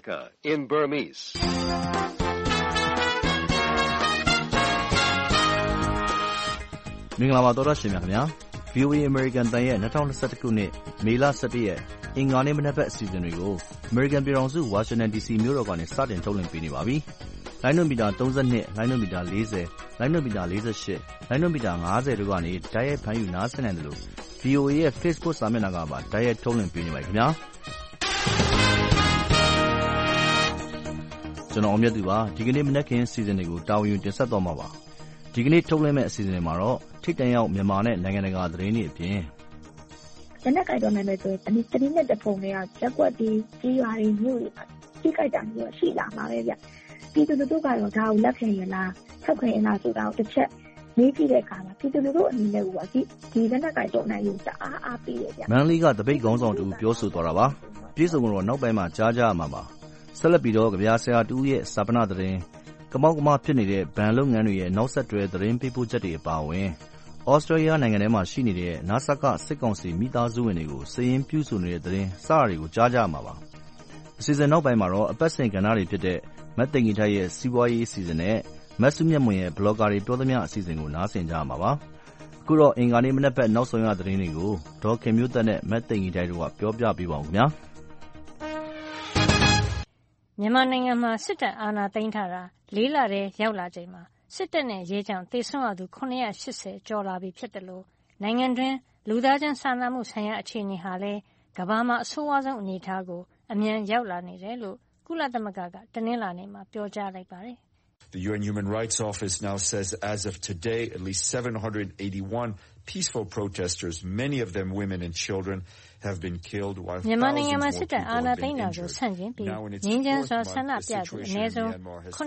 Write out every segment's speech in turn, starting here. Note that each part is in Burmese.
America in Burmese. ။မင်္ဂလာပါသောရရှင်များခင်ဗျာ။ VOA American တန်ရဲ့2021ခုနှစ်မေလ17ရက်အင်္ဂါနေ့မနက်ဘက်အစီအစဉ်တွေကို American ပြည်ထောင်စု Washington DC မြို့တော်ကနေစတင်ထုတ်လွှင့်ပေးနေပါပြီ။လိုင်းနှုန်းမီတာ32, လိုင်းနှုန်းမီတာ40, လိုင်းနှုန်းမီတာ48, လိုင်းနှုန်းမီတာ50တို့ကနေတိုက်ရိုက်ဖမ်းယူနားဆင်နိုင်တယ်လို့ VOA ရဲ့ Facebook စာမျက်နှာကပါတိုက်ရိုက်ထုတ်လွှင့်ပေးနေပါခင်ဗျာ။ကျွန်တော်အောင်မြတ်သူပါဒီကနေ့မနက်ခင်းအစီအစဉ်တွေကိုတာဝန်ယူတင်ဆက်သွားမှာပါ။ဒီကနေ့ထုတ်လွှင့်မယ့်အစီအစဉ်တွေမှာတော့ထိပ်တန်းရောက်မြန်မာနဲ့နိုင်ငံတကာသတင်းတွေအပြင်လက်နက်ကိုင်တော်နိုင်မယ်ဆိုရင်သတင်းနဲ့တပုံတွေကရက်ွက်ပြီးကြီးရွာတွေမြို့တွေကြီးကြိုက်တာမျိုးရှိလာမှာပဲဗျ။ပြည်သူလူထုကတော့ဒါကိုလက်ခံရလားထောက်ခံရလားဆိုတာကိုတစ်ချက်မေးကြည့်တဲ့အခါမှာပြည်သူလူထုအနေနဲ့ကဒီလက်နက်ကိုင်တော်နိုင်ကိုတအားပေးရဗျ။မန်လီကတပိတ်ခေါင်းဆောင်တူပြောဆိုသွားတာပါ။ပြည်စုံကတော့နောက်ပိုင်းမှာကြားကြရမှာပါ။ဆက်လက်ပြီးတော့ကြပြဆရာတူရဲ့စာပနာသတင်းကမောက်ကမဖြစ်နေတဲ့ဘဏ်လုပ်ငန်းတွေရဲ့နောက်ဆက်တွဲသတင်းပေးပို့ချက်တွေအပါအဝင်ဩစတြေးလျနိုင်ငံထဲမှာရှိနေတဲ့နာဆာကစစ်ကောင်စီမိသားစုဝင်တွေကိုစည်ရင်းပြုစုနေတဲ့သတင်းစတာတွေကိုကြားကြမှာပါ။အစီအစဉ်နောက်ပိုင်းမှာတော့အပတ်စဉ်ကဏ္ဍတွေဖြစ်တဲ့မတ်သိငီထိုက်ရဲ့စီးပွားရေးအစီအစဉ်နဲ့မတ်စုမြတ်မွန်ရဲ့ဘလော့ဂါတွေပြောသမျှအစီအစဉ်ကိုနားဆင်ကြမှာပါ။အခုတော့အင်္ဂါနေ့မနက်ဘက်နောက်ဆုံးရသတင်းတွေကိုဒေါ်ခင်မျိုးသက်နဲ့မတ်သိငီထိုက်တို့ကပြောပြပေးပါဦးခင်ဗျာ။မြန်မာနိုင်ငံမှာစစ်တပ်အာဏာသိမ်းထားတာ4လတည်းရောက်လာချိန်မှာစစ်တပ်နဲ့ရဲကြောင့်သေဆုံးရသူ980ကျော်လာပြီဖြစ်တယ်လို့နိုင်ငံတွင်းလူသားချင်းစာနာမှုဆိုင်ရာအခြေအနေဟာလည်းကမ္ဘာမှာအဆိုးဝါးဆုံးအနေအထားကိုအမြန်ရောက်လာနေတယ်လို့ကုလသမဂ္ဂကတနင်္လာနေ့မှာပြောကြားလိုက်ပါတယ်။ The UN Human Rights Office now says as of today at least 781 peaceful protesters, many of them women and children, have been killed while thousands more people have been injured. ဆန့်ကျင်ပြီးငြိမ်းချမ်းစွာဆန္ဒပြသူအနည်းဆုံး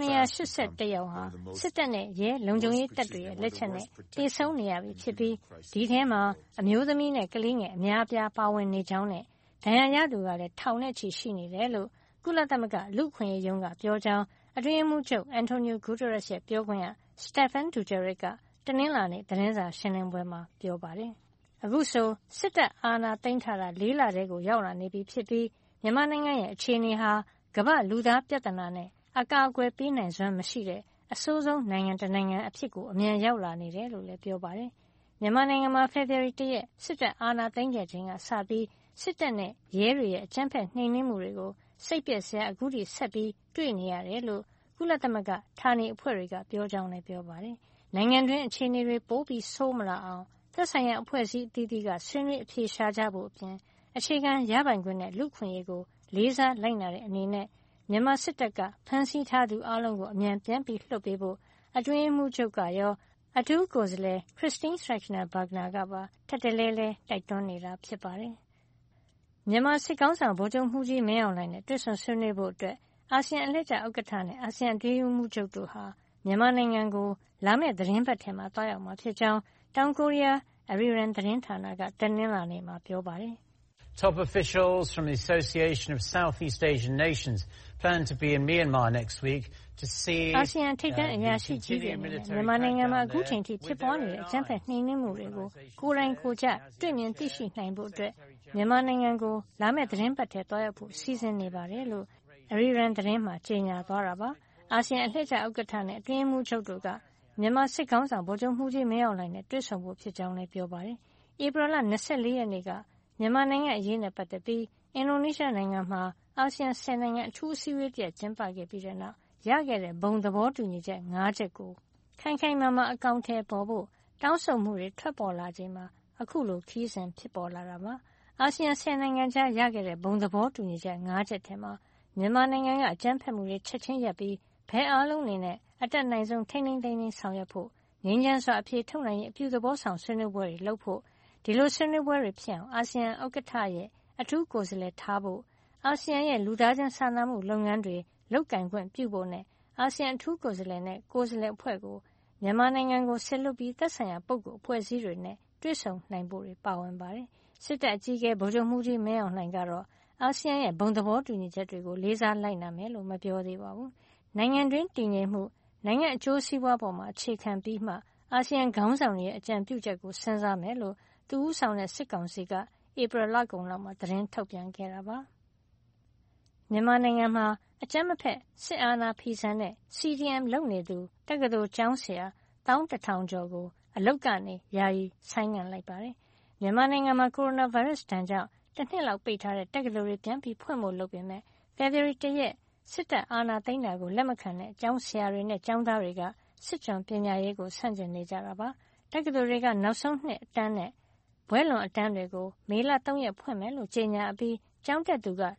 981ယောက်ဟာစစ်တပ်နဲ့ရဲလုံခြုံရေးတပ်တွေရဲ့လက်ချက်နဲ့တေဆုံးနေရပြီဖြစ်ပြီးဒီထဲမှာအမျိုးသမီးနဲ့ကလေးငယ်အများအပြားပါဝင်နေကြောင်းနဲ့ဒဏ်ရာရသူကလည်းထောင်နဲ့ချီရှိနေတယ်လို့ကုလသမဂ္ဂလူ့အခွင့်အရေးရုံးကပြောကြောင်းအတွင်းရေးမှူးချုပ် Antonio Guterres ရဲ့ပြောခွင့်ရ Stephane Dujarric ကတနင်္လာနေ့သတင်းစာရှင်းလင်းပွဲမှာပြောပါတယ်။အခုဆိုစစ်တပ်အာဏာသိမ်းထားတာ4လတည်းကိုရောက်လာနေပြီဖြစ်ပြီးမြန်မာနိုင်ငံရဲ့အခြေအနေဟာကမ္ဘာလူသားပြဿနာနဲ့အကာအကွယ်ပေးနိုင်စွမ်းမရှိတဲ့အဆိုးဆုံးနိုင်ငံတစ်နိုင်ငံအဖြစ်ကိုအမြန်ရောက်လာနေတယ်လို့လည်းပြောပါတယ်။မြန်မာနိုင်ငံမှာဖေဖော်ဝါရီ1ရက်စစ်တပ်အာဏာသိမ်းခဲ့ချိန်ကစပြီးစစ်တပ်နဲ့ရဲတွေရဲ့အကြမ်းဖက်နှိမ်နင်းမှုတွေကိုစိတ်ပျက်စရာအခုထိဆက်ပြီးတွေ့နေရတယ်လို့ကုလသမဂ္ဂဌာနေအဖွဲ့တွေကပြောကြောင်းလည်းပြောပါတယ်။နိုင်ငံတွင်းအခြေအနေတွေပိုပြီးဆိုးမလာအောင်သက်ဆိုင်ရာအဖွဲ့အစည်းအသီးသီးကဆွေးနွေးအဖြေရှာကြဖို့အပြင်အခြေခံရပိုင်ခွင့်နဲ့လူ့ခွင့်ရေးကိုလေးစားလိုက်နာတဲ့အနေနဲ့မြန်မာစစ်တပ်ကဖမ်းဆီးထားသူအလုံးကိုအမြန်ပြန်ပြီးလွှတ်ပေးဖို့အတွင်းရေးမှူးချုပ်ကရောအထူးကိုယ်စားလှယ် Christine Schraner Burgener ကပါထပ်တလဲလဲတိုက်တွန်းနေတာဖြစ်ပါတယ်။မြန်မာစစ်ကောင်ဆောင်ဗိုလ်ချုပ်မှုကြီးမင်းအောင်လှိုင်နဲ့တွေ့ဆုံဆွေးနွေးဖို့အတွက်အာဆီယံအလှည့်ကျဥက္ကဋ္ဌနဲ့အာဆီယံအတွင်းရေးမှူးချုပ်တို့ဟာမြန်မာနိုင်ငံကိုလာမယ့်သတင်းပတ်ထဲမှာတွားရောက်မှာဖြစ်ကြောင်းတောင်ကိုရီးယား Arirang သတင်းဌာနကတနင်္လာနေ့မှာပြောပါတယ်။ Top officials from the Association of Southeast Asian Nations plan to be in Myanmar next week to see အာဆီယံထိပ်တန်းအရာရှိကြီးတွေနဲ့မြန်မာနိုင်ငံမှာအခုချိန်ထိဖြစ်ပွားနေတဲ့အကြမ်းဖက်နှိမ်နင်းမှုတွေကိုကိုယ်တိုင်ကိုယ်ကျတွေ့မြင်သိရှိနိုင်ဖို့အတွက်မြန်မာနိုင်ငံကိုလာမယ့်သတင်းပတ်ထဲတွားရောက်ဖို့စီစဉ်နေပါတယ်လို့ Arirang သတင်းမှာကြေညာသွားတာပါ။အာဆီယံအလှည့်ကျဥက္ကဋ္ဌနဲ့အတွင်းရေးမှူးချုပ်တို့ကမြန်မာစစ်ကောင်ဆောင်ဗိုလ်ချုပ်မှုကြီးမင်းအောင်လှိုင်နဲ့တွေ့ဆုံဖို့ဖြစ်ကြောင်းလည်းပြောပါတယ်။ဧပြီလ24ရက်နေ့ကမြန်မာနိုင်ငံအရေးနဲ့ပတ်သက်ပြီးအင်ဒိုနီးရှားနိုင်ငံမှာအာဆီယံ10နိုင်ငံအထူးအစည်းအဝေးတရပ်ကျင်းပခဲ့ပြီးတဲ့နောက်ရခဲ့တဲ့ဘုံသဘောတူညီချက်5ချက်ကိုခိုင်ခိုင်မာမာအကောင်အထည်ပေါ်ဖို့တောင်းဆိုမှုတွေထွက်ပေါ်လာချိန်မှာအခုလိုခီးစဉ်ဖြစ်ပေါ်လာတာပါ။အာဆီယံ10နိုင်ငံကြားရခဲ့တဲ့ဘုံသဘောတူညီချက်5ချက်ထဲမှာမြန်မာနိုင်ငံကအကြမ်းဖက်မှုတွေချက်ချင်းရပ်ပြီးဘယ်အားလုံးအနေနဲ့အတက်နိုင်ဆုံးထိန်းသိမ်းဆောင်ရွက်ဖို့ငြိမ်းချမ်းစွာအဖြေထုတ်နိုင်ရေးအပြုသဘောဆောင်ဆွေးနွေးပွဲတွေလုပ်ဖို့ဒီလိုဆွေးနွေးပွဲတွေဖြစ်အောင်အာဆီယံဥက္ကဋ္ဌရဲ့အထူးကိုယ်စားလှယ်ထားဖို့အာဆီယံရဲ့လူသားချင်းစာနာမှုလုပ်ငန်းတွေလုပ်ကိုင်ခွင့်ပြုဖို့နဲ့အာဆီယံအထူးကိုယ်စားလှယ်နဲ့ကိုယ်စားလှယ်အဖွဲ့ကိုမြန်မာနိုင်ငံကိုဆက်လွတ်ပြီးသက်ဆိုင်ရာပုဂ္ဂိုလ်အဖွဲ့အစည်းတွေနဲ့တွေ့ဆုံနိုင်ဖို့တွေပါဝင်ပါတယ်။စစ်တပ်အကြီးအကဲဗိုလ်ချုပ်မှုကြီးမင်းအောင်လှိုင်ကတော့အာဆီယံရဲ့ဘုံသဘောတူညီချက်တွေကိုလေးစားလိုက်နာမယ်လို့မပြောသေးပါဘူး။နိုင်ငံတွင်းတည်ငြိမ်မှုနိုင်ငံအကျိုးစီးပွားပေါ်မှာအခြေခံပြီးမှအာဆီယံခေါင်းဆောင်တွေရဲ့အကြံပြုချက်ကိုစဉ်းစားမယ်လို့သူဦးဆောင်တဲ့စစ်ကောင်စီကဧပြီလကုန်လောက်မှာသတင်းထုတ်ပြန်ခဲ့တာပါ။မြန်မာနိုင်ငံမှာအကြမ်းမဖက်စစ်အာဏာဖီဆန်တဲ့ CDM လုပ်နေသူတက္ကသိုလ်ကျောင်းဆရာ 11,000 ကျော်ကိုအလုပ်ကနေယာယီဆိုင်းငံ့လိုက်ပါတယ်။မြန်မာနိုင်ငံမှာကိုရိုနာဗိုင်းရပ်စ်ဒဏ်ကြောင့်တနှစ်လောက်ပိတ်ထားတဲ့တက္ကသိုလ်တွေပြန်ပြီးဖွင့်ဖို့လုပ်ပေမဲ့ဖေဖေါ်ဝါရီ 1 ရက်စစ်တပ်အာဏာသိမ်းတာကိုလက်မခံတဲ့ကျောင်းဆရာတွေနဲ့ကျောင်းသားတွေကစစ်ကျွန်ပညာရေးကိုဆန့်ကျင်နေကြတာပါ။တက္ကသိုလ်တွေကနောက်ဆုံးနှစ်အတန်းနဲ့ဘွဲ့လွန်အတန်းတွေကိုမေလ 3 ရက်ဖွင့်မယ်လို့ကြေညာအပြီးကျောင်းတက်သူက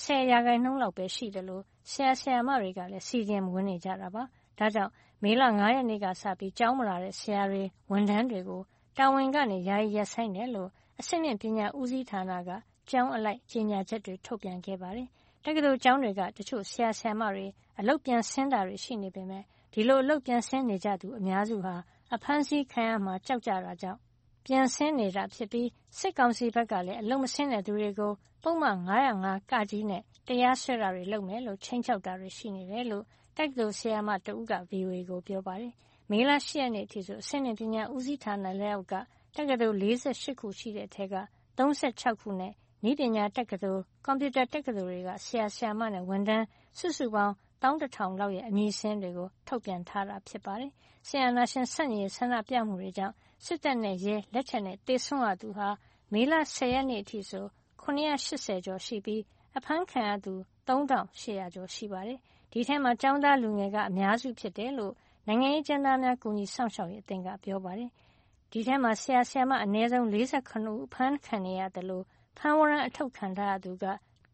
10% လောက်ပဲရှိတယ်လို့ဆရာဆရာမတွေကလည်း CDM ဝင်နေကြတာပါ။ဒါကြောင့်မေလ 5 ရက်နေ့ကစပြီးကျောင်းမလာတဲ့ဆရာတွေဝန်ထမ်းတွေကိုတာဝန်ကနေယာယီရပ်ဆိုင်းတယ်လို့အဆင့်မြင့်ပညာဦးစီးဌာနကကျောင်းအလိုက်ကြေညာချက်တွေထုတ်ပြန်ခဲ့ပါတယ်။တက္ကသိုလ်ကျောင်းတွေကတချို့ဆရာဆရာမတွေအလုပ်ပြန်ဆင်းတာတွေရှိနေပေမဲ့ဒီလိုအလုပ်ပြန်ဆင်းနေကြသူအများစုဟာအဖမ်းဆီးခံရမှာကြောက်ကြတာကြောင့်ပြန်ဆင်းနေတာဖြစ်ပြီးစစ်ကောင်စီဘက်ကလည်းအလုပ်မဆင်းတဲ့သူတွေကိုပုံမှန်905 ကကြီးနဲ့တရားစွဲတာတွေလုပ်မယ်လို့ခြိမ်းခြောက်တာတွေရှိနေတယ်လို့တက္ကသိုလ်ဆရာမတဦးက VOA ကိုပြောပါတယ်။မေလ 8 ရက်နေ့အထိဆိုအဆင့်မြင့်ပညာဦးစီးဌာနလက်အောက်ကတက္ကသိုလ်48ခုရှိတဲ့အထက်က36ခုနဲ့နည်းပညာတက္ကသိုလ်ကွန်ပျူတာတက္ကသိုလ်တွေကဆရာဆရာမနဲ့ဝန်ထမ်းစုစုပေါင်း 11,000 လောက်ရဲ့အမည်စာရင်းတွေကိုထုတ်ပြန်ထားတာဖြစ်ပါတယ်။ဆရာနာရှင်ဆန့်ကျင်ရေးဆန္ဒပြမှုတွေကြောင့်စစ်တပ်နဲ့ရဲလက်ချက်နဲ့သေဆုံးရသူဟာမေလ 10 ရက်နေ့အထိဆို980ကျော်ရှိပြီးအဖမ်းခံရသူ3,800 ကျော်ရှိပါတယ်။ဒီထဲမှာကျောင်းသားလူငယ်ကအများစုဖြစ်တယ်လို့နိုင်ငံရေးကျဉ်းသားများကူညီစောင့်ရှောက်ရေးအသင်းကပြောပါတယ်။ဒီထဲမှာဆရာဆရာမအနည်းဆုံး48ဦးအဖမ်းခံနေရတယ်လို့ဖမ်းဝရမ်းအထုတ်ခံထားရသူက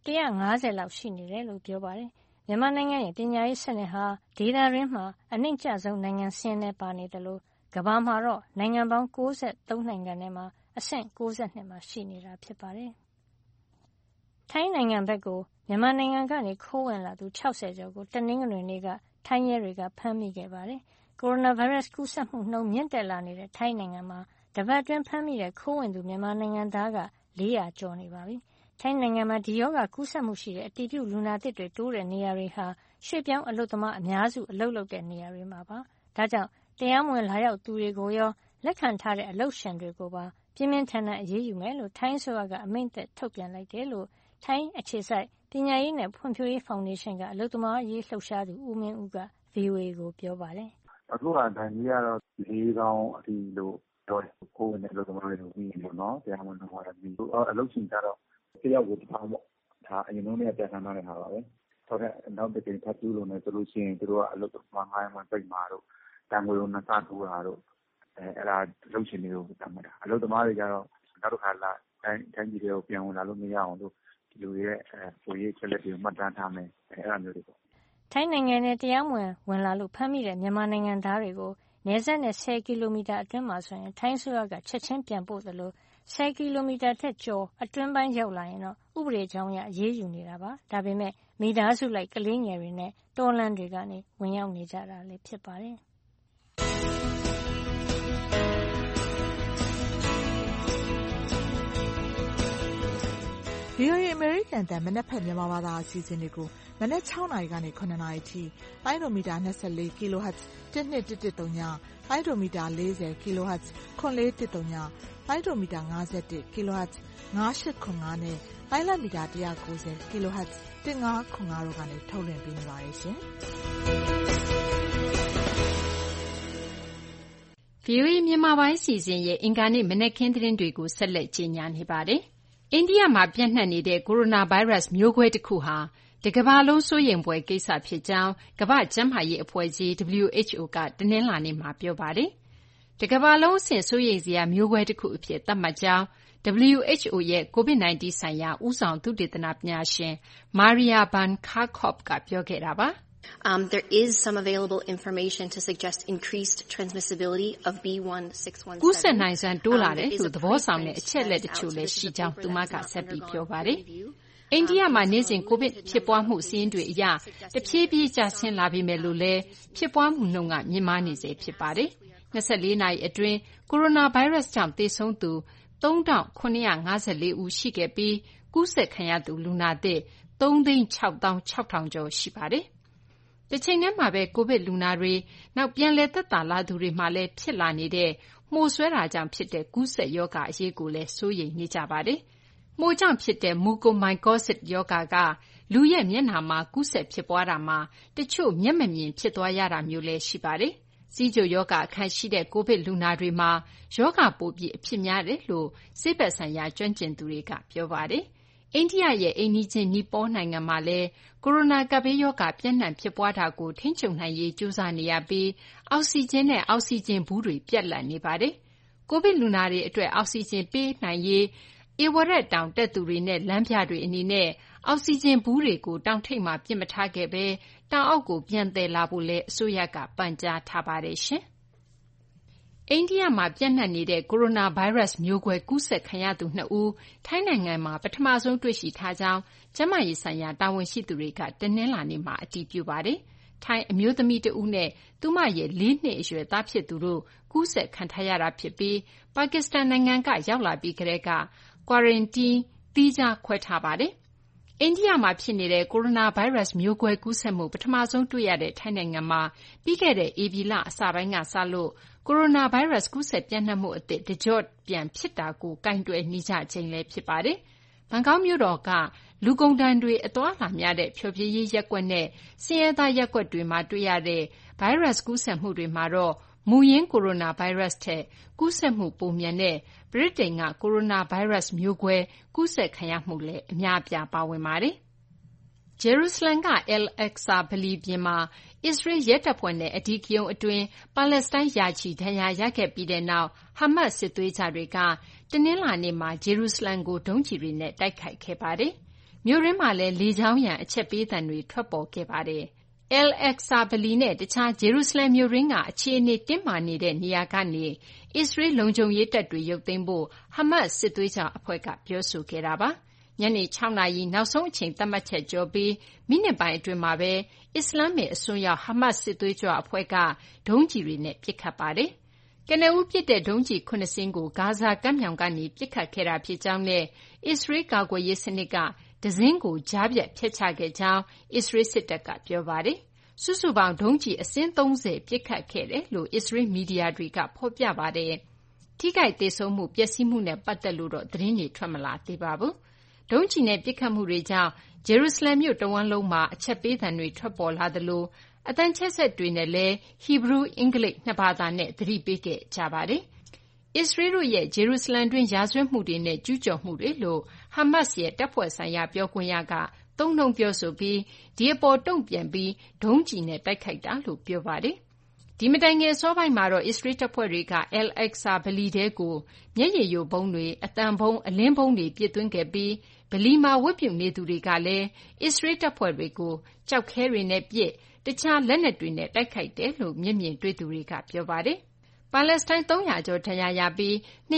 150လောက်ရှိနေတယ်လို့ပြောပါတယ်။မြန်မာနိုင်ငံရဲ့ပညာရေးစနစ်ဟာဒေသတွင်းမှာအနှိမ့်ကျဆုံးနိုင်ငံစာရင်းထဲပါနေတယ်လို့ကမ္ဘာမှာတော့နိုင်ငံပေါင်း93နိုင်ငံထဲမှာအဆင့်62မှာရှိနေတာဖြစ်ပါတယ်။ထိုင်းနိုင်ငံဘက်ကိုမြန်မာနိုင်ငံကနေခိုးဝင်လာသူ60ကျော်ကိုတနင်္ဂနွေနေ့ကထိုင်းရဲတွေကဖမ်းမိခဲ့ပါတယ်။ကိုရိုနာဗိုင်းရပ်စ်ကူးစက်မှုနှုန်းမြင့်တက်လာနေတဲ့ထိုင်းနိုင်ငံမှာတပတ်အတွင်းဖမ်းမိတဲ့ခိုးဝင်သူမြန်မာနိုင်ငံသားက400ကျော်နေပါပြီ။ထိုင်းနိုင်ငံမှာဒီရောဂါကူးစက်မှုရှိတဲ့အတည်ပြုလူနာသစ်တွေတိုးတဲ့နေရာတွေဟာရွှေ့ပြောင်းအလုပ်သမားအများစုအလုပ်လုပ်တဲ့နေရာတွေမှာပါ။ဒါကြောင့်တရားမဝင်လာရောက်သူတွေကိုရောလက်ခံထားတဲ့အလုပ်ရှင်တွေကိုပါပြင်းပြင်းထန်ထန်အရေးယူမယ်လို့ထိုင်းအစိုးရကအမိန့်ထုတ်ပြန်လိုက်တယ်လို့ထိုင်းအခြေစိုက်ပညာရေးနဲ့ဖွံ့ဖြိုးရေးဖောင်ဒေးရှင်းကအလုပ်သမားရေးလှုပ်ရှားသူဦးမင်းဦးက VOA ကိုပြောပါတယ်။အခုကဒဏ်ကြီးကတော့၄ ကောင်းအထိလို့ပြောတယ်။ကိုယ်နဲ့အလုပ်သမားတွေကိုပြီးပေါ့နော်။တရားမဝင်တော့လည်းပြီး။အလုပ်ရှင်ကြတော့တစ်ယောက်ကို1,000ပေါ့။ဒါအရင်ဆုံးကပြဋ္ဌာန်းထားတဲ့ဟာပါပဲ။နောက်တစ်ကြိမ်ထပ်ကျူးလွန်တယ်ဆိုလို့ရှိရင်သူတို့ကအလုပ်သမားငှားရမ်းခွင့်ပိတ်မှာတို့တန်ငွေကို2 ဆတိုးတာတို့အဲ့ဒါအလုပ်ရှင်တွေကိုတတ်မှတ်တာ။အလုပ်သမားတွေကြတော့နောက်တစ်ခါတိုင်းပြည်တွေကိုပြန်ဝင်လာလို့မရအောင်လို့ဒီလိုရဲ့ကိုရေးချက်လက်တွေကိုမှတ်တမ်းထားမယ်အဲ့လိုမျိုးတွေပေါ့။ထိုင်းနိုင်ငံနဲ့တရားမဝင်လာလို့ဖမ်းမိတဲ့မြန်မာနိုင်ငံသားတွေကိုနယ်စပ်နဲ့10 ကီလိုမီတာအတွင်းမှာဆိုရင်ထိုင်းအစိုးရကချက်ချင်းပြန်ပို့သလို10 ကီလိုမီတာထက်ကျော်အတွင်းပိုင်းရောက်လာရင်တော့ဥပဒေကြောင်းအရအရေးယူနေတာပါ။ဒါပေမဲ့မိသားစုလိုက်ကလေးငယ်တွေနဲ့တောလမ်းတွေကနေဝင်ရောက်နေကြတာလည်းဖြစ်ပါတယ်။ VOA အမေရိကန်အသံမနက်ဖြန်မြန်မာဘာသာအစီအစဉ်တွေကိုမနက်6နာရီကနေ9နာရီထိလိုင်းဒိုမီတာ24 kHz 12110လိုင်းဒိုမီတာ40 kHz 9410လိုင်းဒိုမီတာ51 kHz 9895နဲ့လိုင်းလမီတာ190 kHz 1505တို့ကနေထုတ်လွှင့်ပေးနေပါတယ်ရှင်။ VOA မြန်မာပိုင်းစီစဉ်ရဲ့အင်္ဂါနေ့မနက်ခင်းသတင်းတွေကိုဆက်လက်ကြီးညာနေပါတယ်။အိန္ဒိယမှာပြန့်နှံ့နေတဲ့ကိုရိုနာဗိုင်းရပ်စ်မျိုးကွဲတခုဟာတကမ္ဘာလုံးစိုးရိမ်ဖွယ်ကိစ္စဖြစ်ကြောင်းကမ္ဘာ့ကျန်းမာရေးအဖွဲ့ကြီး WHO ကတနင်္လာနေ့မှာပြောပါတယ်။တကမ္ဘာလုံးအဆင့်စိုးရိမ်စရာမျိုးကွဲတခုအဖြစ်သတ်မှတ်ကြောင်း WHO ရဲ့ COVID-19 ဆိုင်ရာဦးဆောင်သုတေသနပညာရှင် Maria Van Kerkhove ကပြောခဲ့တာပါ။ There is some available information to suggest increased transmissibility of B.1.617. ကူးစက်နိုင်စွမ်းတိုးလာတယ်လို့သဘောဆောင်တဲ့အချက်အလက်တချို့လည်းရှိကြောင်းသူမကဆက်ပြီးပြောပါတယ်။အိန္ဒိယမှာနေ့စဉ်ကိုဗစ်ဖြစ်ပွားမှုစာရင်းတွေအရတဖြည်းဖြည်းကျဆင်းလာပေမဲ့လို့လည်းဖြစ်ပွားမှုနှုန်းကမြင့်မားနေစေဖြစ်ပါတယ်။24နာရီအတွင်းကိုရိုနာဗိုင်းရပ်စ်ကြောင့်သေဆုံးသူ3,954 ဦးရှိခဲ့ပြီးကူးစက်ခံရသူလူနာသစ်3,660,000 ကျော်ရှိပါတယ်။တချိန်တည်းမှာပဲကိုဗစ်လူနာတွေနောက်ပြန်လည်သက်သာလာသူတွေမှာလည်းဖြစ်လာနေတဲ့မှိုစွဲတာကြောင့်ဖြစ်တဲ့ကူးစက်ရောဂါအရေးကိုလည်းစိုးရိမ်နေကြပါတယ်။မှိုကြောင့်ဖြစ်တဲ့ mucormycosis ရောဂါကလူရဲ့မျက်နှာမှာကူးစက်ဖြစ်ပွားတာမှာတချို့မျက်မမြင်ဖြစ်သွားရတာမျိုးလည်းရှိပါတယ်။ဆီးချိုရောဂါအခံရှိတဲ့ကိုဗစ်လူနာတွေမှာရောဂါပိုပြီးအဖြစ်များတယ်လို့ဆေးဘက်ဆိုင်ရာကျွမ်းကျင်သူတွေကပြောပါတယ်။အိန္ဒိယရဲ့အိမ်နီးချင်းနီပေါနိုင်ငံမှာလည်းကိုရိုနာကပ်ဘေးရောဂါပြန့်နှံ့ဖြစ်ပွားတာကိုထိန်းချုပ်နိုင်ရေးကြိုးစားနေရပြီးအောက်ဆီဂျင်နဲ့အောက်ဆီဂျင်ဘူးတွေပြတ်လတ်နေပါတယ်။ကိုဗစ်လူနာတွေအတွက်အောက်ဆီဂျင်ပေးနိုင်ရေးဧဝရက်တောင်တက်သူတွေနဲ့လမ်းပြတွေအနေနဲ့အောက်ဆီဂျင်ဘူးတွေကိုတောင်ထိပ်မှာပစ်မထားခဲ့ဘဲတောင်အောက်ကိုပြန်သယ်လာဖို့လည်းအစိုးရကပန်ကြားထားပါတယ်ရှင်။အိန္ဒိယမှာပြန့်နှံ့နေတဲ့ကိုရိုနာဗိုင်းရပ်စ်မျိုးကွဲကူးစက်ခံရသူ2ဦးထိုင်းနိုင်ငံမှာပထမဆုံးတွေ့ရှိထားကြောင်းကျန်းမာရေးဆိုင်ရာတာဝန်ရှိသူတွေကတနင်္လာနေ့မှာအတည်ပြုပါတယ်။ထိုင်းအမျိုးသမီးတဦးနဲ့သူမရဲ့4 နှစ်အရွယ်သားဖြစ်သူတို့ကူးစက်ခံထားရတာဖြစ်ပြီးပါကစ္စတန်နိုင်ငံကရောက်လာပြီးကတည်းကquarantine သီးခြားခွဲထားပါတယ်။အိန္ဒိယမှာဖြစ်နေတဲ့ကိုရိုနာဗိုင်းရပ်စ်မျိုးကွဲကူးစက်မှုပထမဆုံးတွေ့ရတဲ့ထိုင်းနိုင်ငံမှာပြီးခဲ့တဲ့ဧပြီလအစပိုင်းကစလို့ကိုရိုနာဗိုင်းရပ်စ်ကူးစက်ပြန့်နှံ့မှုအသစ်တကျော့ပြန်ဖြစ်တာကိုကိုင်တွယ်နေကြချိန်လည်းဖြစ်ပါတယ်။ဘန်ကောက်မြို့တော်ကလူကုန်ဒဏ်တွေအသွားအလာများတဲ့ဖျော်ဖြေရေးရပ်ကွက်နဲ့ဆင်းရဲသားရပ်ကွက်တွေမှာတွေ့ရတဲ့ဗိုင်းရပ်စ်ကူးစက်မှုတွေမှာတော့မူရင်းကိုရိုနာဗိုင်းရပ်စ်ထက်ကူးစက်မှုပိုမြန်တဲ့ဗြိတိန်ကကိုရိုနာဗိုင်းရပ်စ်မျိုးကွဲကူးစက်ခံရမှုလည်းအများအပြားပါဝင်ပါတယ်။ဂျေရုဆလမ်က Al-Aqsa ဗလီပြင်မှာအစ္စရေးရဲတပ်ဖွဲ့နဲ့အဓိကရုဏ်းအတွင်းပါလက်စတိုင်းရာချီဒဏ်ရာရခဲ့ပြီးတဲ့နောက်ဟာမတ်စစ်သွေးကြတွေကတနင်္လာနေ့မှာဂျေရုဆလမ်ကိုဒုံးကျည်တွေနဲ့တိုက်ခိုက်ခဲ့ပါတယ်။မြို့တွင်းမှာလည်းလေကြောင်းရန်အချက်ပေးသံတွေထွက်ပေါ်ခဲ့ပါတယ်။ Al-Aqsa ဗလီနဲ့တခြားဂျေရုဆလမ်မြို့တွင်းကအခြေအနေတင်းမာနေတဲ့နေရာကနေအစ္စရေးလုံခြုံရေးတပ်တွေရုပ်သိမ်းဖို့ဟာမတ်စစ်သွေးကြွအဖွဲ့ကပြောဆိုခဲ့တာပါ။ညနေ6 နာရီနောက်ဆုံးအချိန်သတ်မှတ်ချက်ကျော်ပြီးမိနစ်ပိုင်းအတွင်းမှာပဲအစ္စလာမ္မစ်အစွန်းရောက်ဟာမတ်စစ်သွေးကြွအဖွဲ့ကဒုံးကျည်တွေနဲ့ပစ်ခတ်ပါတယ်။ကနဦးပစ်တဲ့ဒုံးကျည်7 စင်းကိုဂါဇာကမ်းမြောင်ကနေပစ်ခတ်ခဲ့တာဖြစ်ကြောင်းနဲ့အစ္စရေးကာကွယ်ရေးစနစ်ကတစင်းကိုကြားဖြတ်ဖျက်ချခဲ့ကြောင်းအစ္စရေးစစ်တပ်ကပြောပါတယ်။စုစုပေါင်းဒုံးကျည်အစင်း30ပစ်ခတ်ခဲ့တယ်လို့အစ္စရေးမီဒီယာတွေကဖော်ပြပါတယ်။ထိခိုက်သေဆုံးမှုပျက်စီးမှုနဲ့ပတ်သက်လို့တော့သတင်းတွေထွက်မလာသေးပါဘူး။ဒုံးကျည်နဲ့ပစ်ခတ်မှုတွေကြောင့်ဂျေရုဆလမ်မြို့တဝန်းလုံးမှာအချက်ပေးသံတွေထွက်ပေါ်လာသလိုအသံချဲ့စက်တွေနဲ့လည်းဟီဘရူးအင်္ဂလိပ်နှစ်ဘာသာနဲ့သတိပေးခဲ့ကြပါတယ်။အစ္စရေးတို့ရဲ့ဂျေရုဆလမ်တွင်းရာဇဝတ်မှုတွေနဲ့ကျူးကျော်မှုတွေလို့ဟာမတ်ရဲ့တပ်ဖွဲ့ဆိုင်ရာပြောခွင့်ရကသုံးနှုန်းပြောဆိုပြီးဒီအပေါ်တုံ့ပြန်ပြီးဒုံးကျည်နဲ့တိုက်ခိုက်တာလို့ပြောပါတယ်။ဒီမတိုင်ခင်အစောပိုင်းမှာတော့အစ္စရေးတပ်ဖွဲ့တွေက Al-Aqsa ဗလီထဲကိုမျက်ရည်ယိုဗုံးတွေအသံဗုံးအလင်းဗုံးတွေပစ်သွင်းခဲ့ပြီးဗလီမှာဝတ်ပြုနေသူတွေကလည်းအစ္စရေးတပ်ဖွဲ့တွေကိုကျောက်ခဲတွေနဲ့ပစ်တခြားလက်နက်တွေနဲ့တိုက်ခိုက်တယ်လို့မျက်မြင်တွေ့သူတွေကပြောပါတယ်။ပါလက်စတိုင်း300ကျော်ဒဏ်ရာရပြီး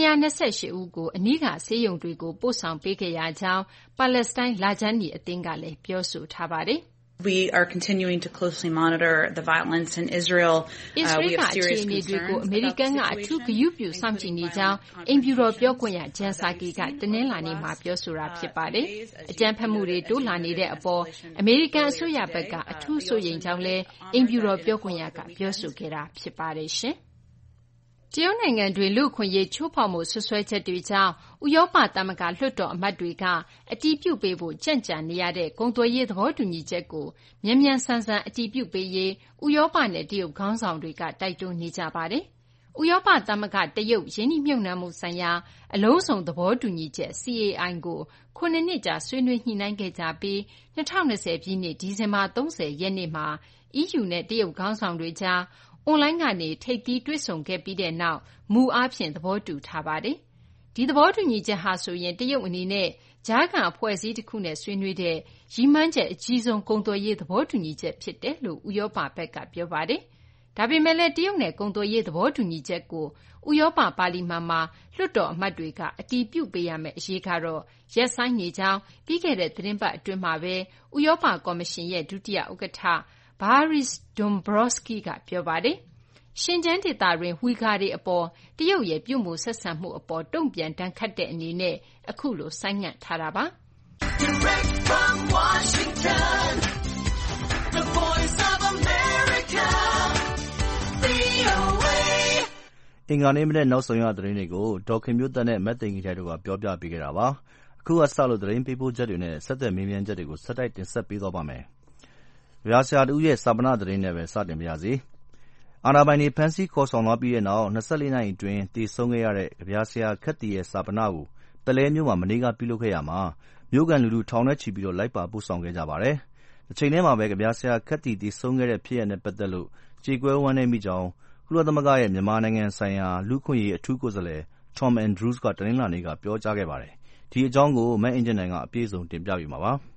228ဦးကိုအနီးကဆေးရုံတွေကိုပို့ဆောင်ပေးခဲ့ရကြောင်းပါလက်စတိုင်းလာဂျန်နီအသင်းကလည်းပြောဆိုထားပါတယ်။ We are continuing to closely monitor the violence in Israel. We have serious concerns. အမေရိကန်ကအထူးဂရုပြုစောင့်ကြည့်နေကြောင်းအိမ်ဖြူတော်ပြောခွင့်ရဂျန်ဆာကီကတနင်္လာနေ့မှာပြောဆိုတာဖြစ်ပါတယ်။အကြမ်းဖက်မှုတွေတိုးလာနေတဲ့အပေါ်အမေရိကန်အစိုးရဘက်ကအထူးစိုးရိမ်ကြောင်းလည်းအိမ်ဖြူတော်ပြောခွင့်ရကပြောဆိုခဲ့တာဖြစ်ပါတယ်ရှင်။တရုတ်နိုင်ငံတွင်းလူ့အခွင့်အရေးချိုးဖောက်မှုစွပ်စွဲချက်တွေကြောင့်ဥရောပသမဂ္ဂလွှတ်တော်အမတ်တွေကအတည်ပြုပေးဖို့ကြန့်ကြာနေရတဲ့ကုန်သွယ်ရေးသဘောတူညီချက်ကိုမြန်မြန်ဆန်ဆန်အတည်ပြုပေးရေးဥရောပနဲ့တရုတ်ခေါင်းဆောင်တွေကတိုက်တွန်းနေကြပါတယ်။ဥရောပသမဂ္ဂတရုတ်ရင်းနှီးမြှုပ်နှံမှုဆိုင်ရာအလုံးစုံသဘောတူညီချက် CAI ကို9 နှစ်ကြာဆွေးနွေးညှိနှိုင်းခဲ့ကြပြီး2020ပြည့်နှစ်ဒီဇင်ဘာ30ရက်နေ့မှာ EU နဲ့တရုတ်ခေါင်းဆောင်တွေကြားအွန်လိုင်းကနေထိပ်သီးတွေ့ဆုံခဲ့ပြီးတဲ့နောက်မူအားဖြင့်သဘောတူထားပါတယ်။ဒီသဘောတူညီချက်ဟာဆိုရင်တရုတ်အနေနဲ့ကြားခံအဖွဲ့အစည်းတစ်ခုနဲ့ဆွေးနွေးတဲ့ရည်မှန်းချက်အကြီးဆုံးကုန်သွယ်ရေးသဘောတူညီချက်ဖြစ်တယ်လို့ဥရောပဘက်ကပြောပါတယ်။ဒါပေမဲ့လည်းတရုတ်နဲ့ကုန်သွယ်ရေးသဘောတူညီချက်ကိုဥရောပပါလီမန်မှာလွှတ်တော်အမတ်တွေကအတည်ပြုပေးရမယ့်အရေးကတော့ရပ်ဆိုင်းနေကြောင်းပြီးခဲ့တဲ့သတင်းပတ်အတွင်းမှာပဲဥရောပကော်မရှင်ရဲ့ဒုတိယဥက္ကဋ္ဌBoris Dombrovskis ကပြောပါတယ်။ရှင်ကျန်းဒေသတွင်းဝီဂါတွေအပေါ်တရုတ်ရဲ့ပြုမူဆက်ဆံမှုအပေါ်တုံ့ပြန်ဒဏ်ခတ်တဲ့အနေနဲ့အခုလိုဆိုင်းငံ့ထားတာပါ။ Direct from Washington, the voice of America, VOA အင်္ဂါနေ့မနက်နောက်ဆုံးရသတင်းတွေကိုဒေါ်ခင်မျိုးသက်နဲ့မတ်သိင်္ဂီထိုက်တို့ကပြောပြပေးခဲ့တာပါ။အခုကစလို့သတင်းပေးပို့ချက်တွေနဲ့ဆက်သွယ်မေးမြန်းချက်တွေကိုဆက်တိုက်တင်ဆက်ပေးသွားပါမယ်။ကဗျာဆရာတဦးရဲ့ဈာပနသတင်းနဲ့ပဲစတင်ပါရစေ။အာဏာပိုင်တွေဖမ်းဆီးခေါ်ဆောင်သွားပြီးတဲ့နောက်24နာရီအတွင်းသေဆုံးခဲ့ရတဲ့ကဗျာဆရာခက်သီရဲ့ဈာပနကိုပုလဲမြို့မှာမနေ့ကပြုလုပ်ခဲ့ရာမှာမြို့ခံလူထုထောင်နဲ့ချီပြီးလိုက်ပါပို့ဆောင်ခဲ့ကြပါတယ်။တချိန်တည်းမှာပဲကဗျာဆရာခက်သီသေဆုံးခဲ့တဲ့ဖြစ်ရပ်နဲ့ပတ်သက်လို့ကြေကွဲဝမ်းနည်းမိကြောင်းကုလသမဂ္ဂရဲ့မြန်မာနိုင်ငံဆိုင်ရာလူ့အခွင့်အရေးအထူးကိုယ်စားလှယ် Tom Andrews ကတနင်္လာနေ့ကပြောကြားခဲ့ပါတယ်။ဒီအကြောင်းကိုမအင်ဂျင်နိုင်ကအပြည့်အစုံတင်ပြပေးမှာပါ။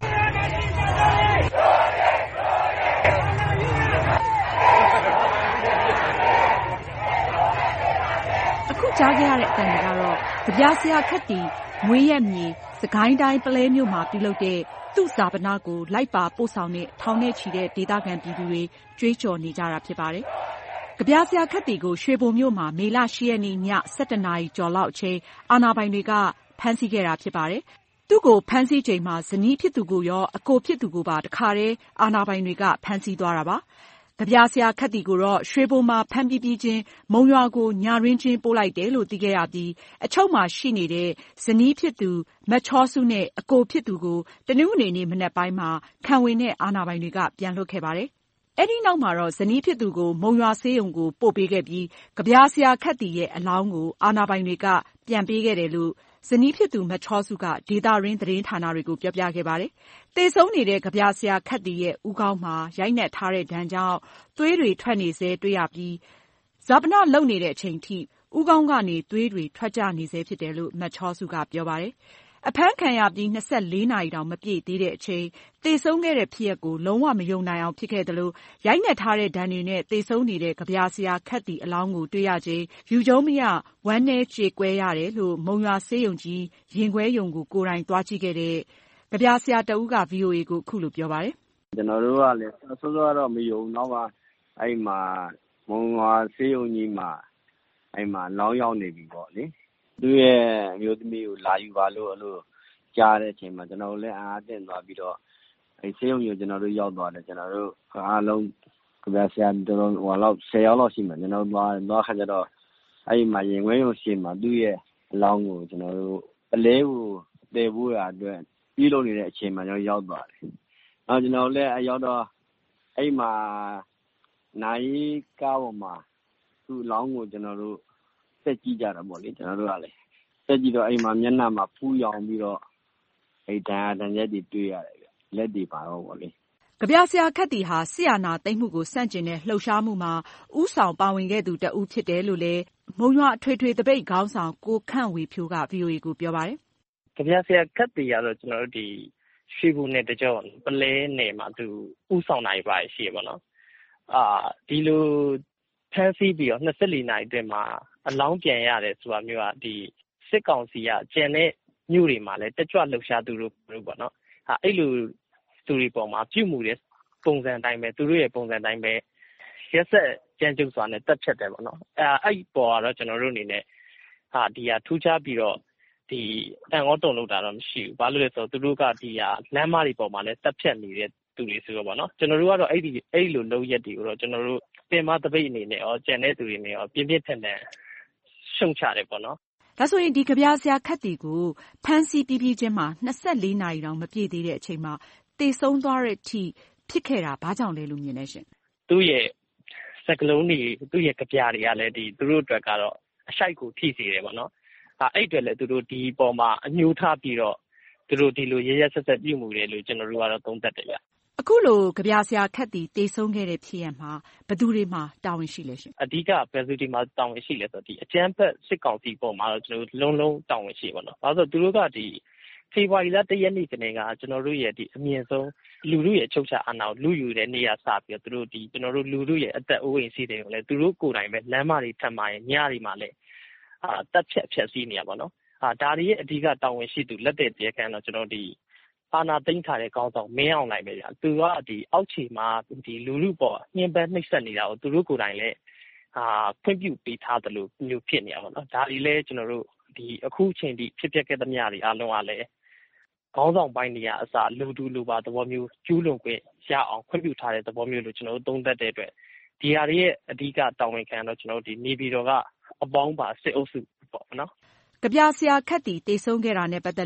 အခုကြားခဲ့ရတဲ့အသံတွေကတော့ကဗျာဆရာခက်သီမွေးရပ်မြေစစ်ကိုင်းတိုင်းပုလဲမြို့မှာပြုလုပ်တဲ့သူ့ဈာပနကိုလိုက်ပါပို့ဆောင်တဲ့ထောင်နဲ့ချီတဲ့ဒေသခံပြည်သူတွေကြွေးကြော်နေကြတာဖြစ်ပါတယ်။ကဗျာဆရာခက်သီကိုရွှေဘိုမြို့မှာမေလ 8 ရက်နေ့ည 11 နာရီကျော်လောက်အချိန်အာဏာပိုင်တွေကဖမ်းဆီးခဲ့တာဖြစ်ပါတယ်။သူ့ကိုဖမ်းဆီးချိန်မှာဇနီးဖြစ်သူကိုရောအကိုဖြစ်သူကိုပါတခါတည်းအာဏာပိုင်တွေကဖမ်းဆီးသွားတာပါ။ကဗျာဆရာခက်သီကိုတော့ရွှေဘိုမှာဖမ်းပြီးချင်းမုံရွာကိုညတွင်းချင်းပို့လိုက်တယ်လို့သိခဲ့ရပြီးအချုပ်မှာရှိနေတဲ့ဇနီးဖြစ်သူမချောစုနဲ့အကိုဖြစ်သူကိုတနင်္ဂနွေနေ့မနက်ပိုင်းမှာခံဝန်နဲ့အာဏာပိုင်တွေကပြန်လွှတ်ခဲ့ပါတယ်။အဲဒီနောက်မှာတော့ဇနီးဖြစ်သူကိုမုံရွာဆေးရုံကိုပို့ပေးခဲ့ပြီးကဗျာဆရာခက်သီရဲ့အလောင်းကိုအာဏာပိုင်တွေကပြန်ပေးခဲ့တယ်လို့ဇနီးဖြစ်သူမချောစုကဒေသရင်းသတင်းဌာနတွေကိုပြောပြခဲ့ပါတယ်။သေဆုံးနေတဲ့ကဗျာဆရာခက်သီရဲ့ဦးခေါင်းမှာရိုက်နှက်ထားတဲ့ဒဏ်ကြောင့်သွေးတွေထွက်နေဆဲတွေ့ရပြီးဈာပနလုပ်နေတဲ့အချိန်ထိဦးခေါင်းကနေသွေးတွေထွက်ကြနေဆဲဖြစ်တယ်လို့မချောစုကပြောပါတယ်။အဖမ်းခံရပြီး24နာရီတောင်မပြည့်သေးတဲ့အချိန်သေဆုံးခဲ့တဲ့ဖြစ်ရပ်ကိုလုံးဝမယုံနိုင်အောင်ဖြစ်ခဲ့သလိုရိုက်နှက်ထားတဲ့ဒဏ်တွေနဲ့သေဆုံးနေတဲ့ကဗျာဆရာခက်သီအလောင်းကိုတွေ့ရချိန်ယူကျုံမရဝမ်းနည်းကြေကွဲရတယ်လို့မုံရွာဆေးရုံကြီးရင်ခွဲရုံကိုကိုယ်တိုင်သွားကြည့်ခဲ့တဲ့ကဗျာဆရာတဦးက VOA ကိုအခုလိုပြောပါတယ်။ကျွန်တော်တို့ကလည်းစောစောတော့မယုံတော့မှအဲ့မှာမုံရွာဆေးရုံကြီးမှာအဲ့မှာလောင်းရောက်နေပြီပေါ့လေ။သူ့ရဲ့အမျိုးသမီးကိုလာယူပါလို့အဲ့လိုကြားတဲ့အချိန်မှာကျွန်တော်တို့လည်းအားအသင့်သွားပြီးတော့အဲ့ဆေးရုံကြီးကျွန်တော်တို့ရောက်သွားတယ်ကျွန်တော်တို့အားလုံးကဗျာဆရာတော်တော်ဟိုလောက်10ယောက်လောက်ရှိမှကျွန်တော်သွားခါကျတော့အဲ့မှာရင်ခွဲရုံရှိမှသူ့ရဲ့အလောင်းကိုကျွန်တော်တို့အလဲကိုတည်ဖို့ရအတွက်ပြီးလို့နေတဲ့အချိန်မှာကျွန်တော်ရောက်သွားတယ်။နောက်ကျွန်တော်လည်းအရောက်တော့အဲ့မှာနိုင်ကားပေါ်မှာသူ့အလောင်းကိုကျွန်တော်တို့ဆက်ကြည့်ကြတာပေါ့လေကျွန်တော်တို့ကလည်းဆက်ကြည့်တော့အဲ့မှာမျက်နှာမှာဖူးရောင်ပြီးတော့အဲ့ဒဏ်ရက်တွေတွေ့ရတယ်ဗျလက်တွေပါတော့ပေါ့လေကဗျာဆရာခက်သီဟာဆီယနာသိမ့်မှုကိုစန့်ကျင်တဲ့လှုပ်ရှားမှုမှာဥဆောင်ပါဝင်ခဲ့သူတဦးဖြစ်တယ်လို့လည်းမုံရွာအထွေထွေတပိတ်ခေါင်းဆောင်ကိုခန့်ဝေဖြိုးက VOA ကိုပြောပါတယ်။ကဗျာဆရာခက်သီကတော့ကျွန်တော်တို့ဒီရွှေဘိုနယ်တကြောပလဲနယ်မှာသူဥဆောင်နိုင်ပါရှိရပါတော့။ဒီလိုဖမ်းဆီးပြီးတော့24နာရီအတွင်းမှာအလောင်းပြန်ရတယ်ဆိုတာမျိုးကဒီစစ်ကောင်စီကကျန်တဲ့မြို့တွေမှာလည်းတက်ကြွလှုပ်ရှားသူတို့ပေါ့နော်။အဲ့လိုသူတွေပေါ်မှာပြုမှုတဲ့ပုံစံတိုင်းပဲသူတို့ရဲ့ပုံစံတိုင်းပဲရက်ဆက်ကြမ်းကြုတ်စွာနဲ့တက်ဖြတ်တယ်ပေါ့နော်အဲ့ပေါ်ကတော့ကျွန်တော်တို့အနေနဲ့ဒီဟာထူးခြားပြီးတော့ဒီတန်ခေါတုံလို့တာတော့မရှိဘူးဘာလို့လဲဆိုတော့သူတို့ကဒီဟာလမ်းမတွေပေါ်မှာလည်းတက်ဖြတ်နေတဲ့သူတွေဆိုတော့ပေါ့နော်ကျွန်တော်တို့ကတော့အဲ့လိုလုပ်ရက်တွေကိုတော့ကျွန်တော်တို့ပင်မတပိတ်အနေနဲ့ရောကြံတဲ့သူတွေနဲ့ရောပြင်းပြင်းထန်ထန်ရှုံချတယ်ပေါ့နော်ဒါဆိုရင်ဒီကဗျာဆရာခက်သီကိုဖမ်းဆီးပြီးချင်းမှာ24နာရီတောင်မပြည့်သေးတဲ့အချိန်မှာသေဆုံးသွားတဲ့အထိဖြစ်ခဲ့တာဘာကြောင့်လဲလို့မြင်နေရှင်သူ့ရဲ့စကလုံးတွေသူ့ရဲ့ကြပြတွေကလည်းဒီသူတို့အတွက်ကတော့အရှိုက်ကိုထိစေတယ်ပေါ့နော်အဲ့အတွက်လည်းသူတို့ဒီပေါ်မှာအညှိုးထားပြီးတော့သူတို့ဒီလိုရရဆက်ဆက်ပြုမှုတယ်လို့ကျွန်တော်တို့ကတော့သုံးသပ်တယ်ဗျအခုလိုကြပြဆရာခက်သီသေဆုံးခဲ့တဲ့ဖြစ်ရမှာဘယ်သူတွေမှာတာဝန်ရှိလဲရှင်အဓိကဘယ်သူတွေမှာတာဝန်ရှိလဲဆိုတော့ဒီအကြမ်းဖက်စစ်ကောင်စီပေါ်မှာတော့ကျွန်တော်တို့လုံးတာဝန်ရှိပါတော့ဘာလို့ဆိုသူတို့ကဒီဖေဖော်ဝါရီလ1ရက်နေ့ကနေကကျွန်တော်တို့ရဲ့ဒီအမြင့်ဆုံးလူလူရဲ့အချုပ်ချအာဏာကိုလူယူတဲ့နေရာစပြီးတော့သူတို့ဒီကျွန်တော်တို့လူလူရဲ့အသက်အိုးအိမ်စီးတွေကိုလည်းသူတို့ကိုယ်တိုင်ပဲလမ်းမတွေထပ်မှာညတွေမှာလည်းတက်ဖြတ်ဖြတ်စည်းနေရပါတော့ဒါတွေရဲ့အဓိကတာဝန်ရှိသူလက်တဲ့တရားခံတော့ကျွန်တော်ဒီအာဏာသိမ်းထားတဲ့ခေါင်းဆောင်မင်းအောင်လှိုင်ပဲဗျာသူကဒီအောက်ခြေမှာဒီလူလူပေါ်ညှဉ်းပန်းနှိပ်စက်နေတာကိုသူတို့ကိုယ်တိုင်လည်းခွင့်ပြုပေးထားတယ်လို့မျိုးဖြစ်နေရပါတော့ဒါတွေလည်းကျွန်တော်တို့ဒီအခုချိန်ထိဖြစ်ပျက်ခဲ့သမျှတွေအလုံးကလည်းခေါင်းဆောင်ပိုင်းတွေကအစလူတူလူပါသဘောမျိုးကျူးလွန်ခွင့်ရအောင်ခွင့်ပြုထားတဲ့သဘောမျိုးလို့ကျွန်တော်တို့သုံးသပ်တဲ့အတွက်ဒီဟာတွေရဲ့အဓိကတာဝန်ခံတော့ကျွန်တော်တို့ဒီနေပြည်တော်ကအပေါင်းပါစစ်အုပ်စုပေါ့နော်ကဗျာဆရာခက်သီသေဆုံးခဲ့တာနဲ့ပတ်သက်လို့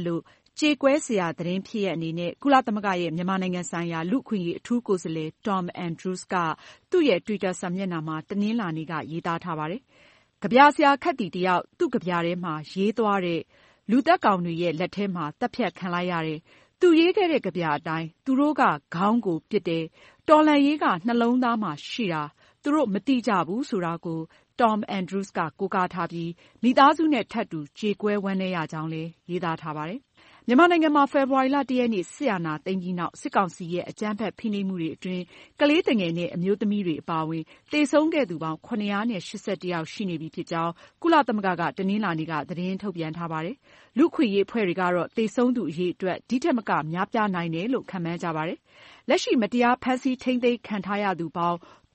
ကြေကွဲစရာသတင်းဖြစ်ရပ်အနေနဲ့ကုလသမဂ္ဂရဲ့မြန်မာနိုင်ငံဆိုင်ရာလူ့အခွင့်အရေးအထူးကိုယ်စားလှယ် Tom Andrews ကသူ့ရဲ့ Twitter စာမျက်နှာမှာတနင်္လာနေ့ကရေးသားထားပါတယ်။ကဗျာဆရာခက်တီတယောက်သူ့ကဗျာထဲမှာရေးသွားတဲ့လူသက်ကောင်တွေရဲ့လက်ထဲမှာတပ်ဖြတ်ခံလိုက်ရတယ်။သူရေးခဲ့တဲ့ကဗျာအတိုင်းသူတို့ကခေါင်းကိုပစ်တယ်။တော်လှန်ရေးကနှလုံးသားမှာရှိတာသူတို့မသိကြဘူးဆိုတာကို Tom Andrews ကကိုးကားထားပြီးမိသားစုနဲ့ထပ်တူကြေကွဲဝမ်းနည်းရကြောင်းလည်းရေးသားထားပါတယ်။မြန်မာနိုင်ငံမှာဖေဖော်ဝါရီလ 1 ရက်နေ့စစ်အာဏာသိမ်းပြီးနောက်စစ်ကောင်စီရဲ့အကြမ်းဖက်ဖိနှိပ်မှုတွေအတွင်းကလေးသူငယ်နဲ့အမျိုးသမီးတွေအပါအဝင်သေဆုံးခဲ့သူပေါင်း781ယောက်ရှိနေပြီဖြစ်ကြောင်းကုလသမဂ္ဂကတနင်္လာနေ့ကသတင်းထုတ်ပြန်ထားပါတယ်။လူ့အခွင့်အရေးအဖွဲ့တွေကတော့သေဆုံးသူအရေအတွက်ဒီထက်မကများပြားနိုင်တယ်လို့ခန့်မှန်းကြပါတယ်။လက်ရှိမတရားဖမ်းဆီးထိန်းသိမ်းခံထားရသူပေါင်း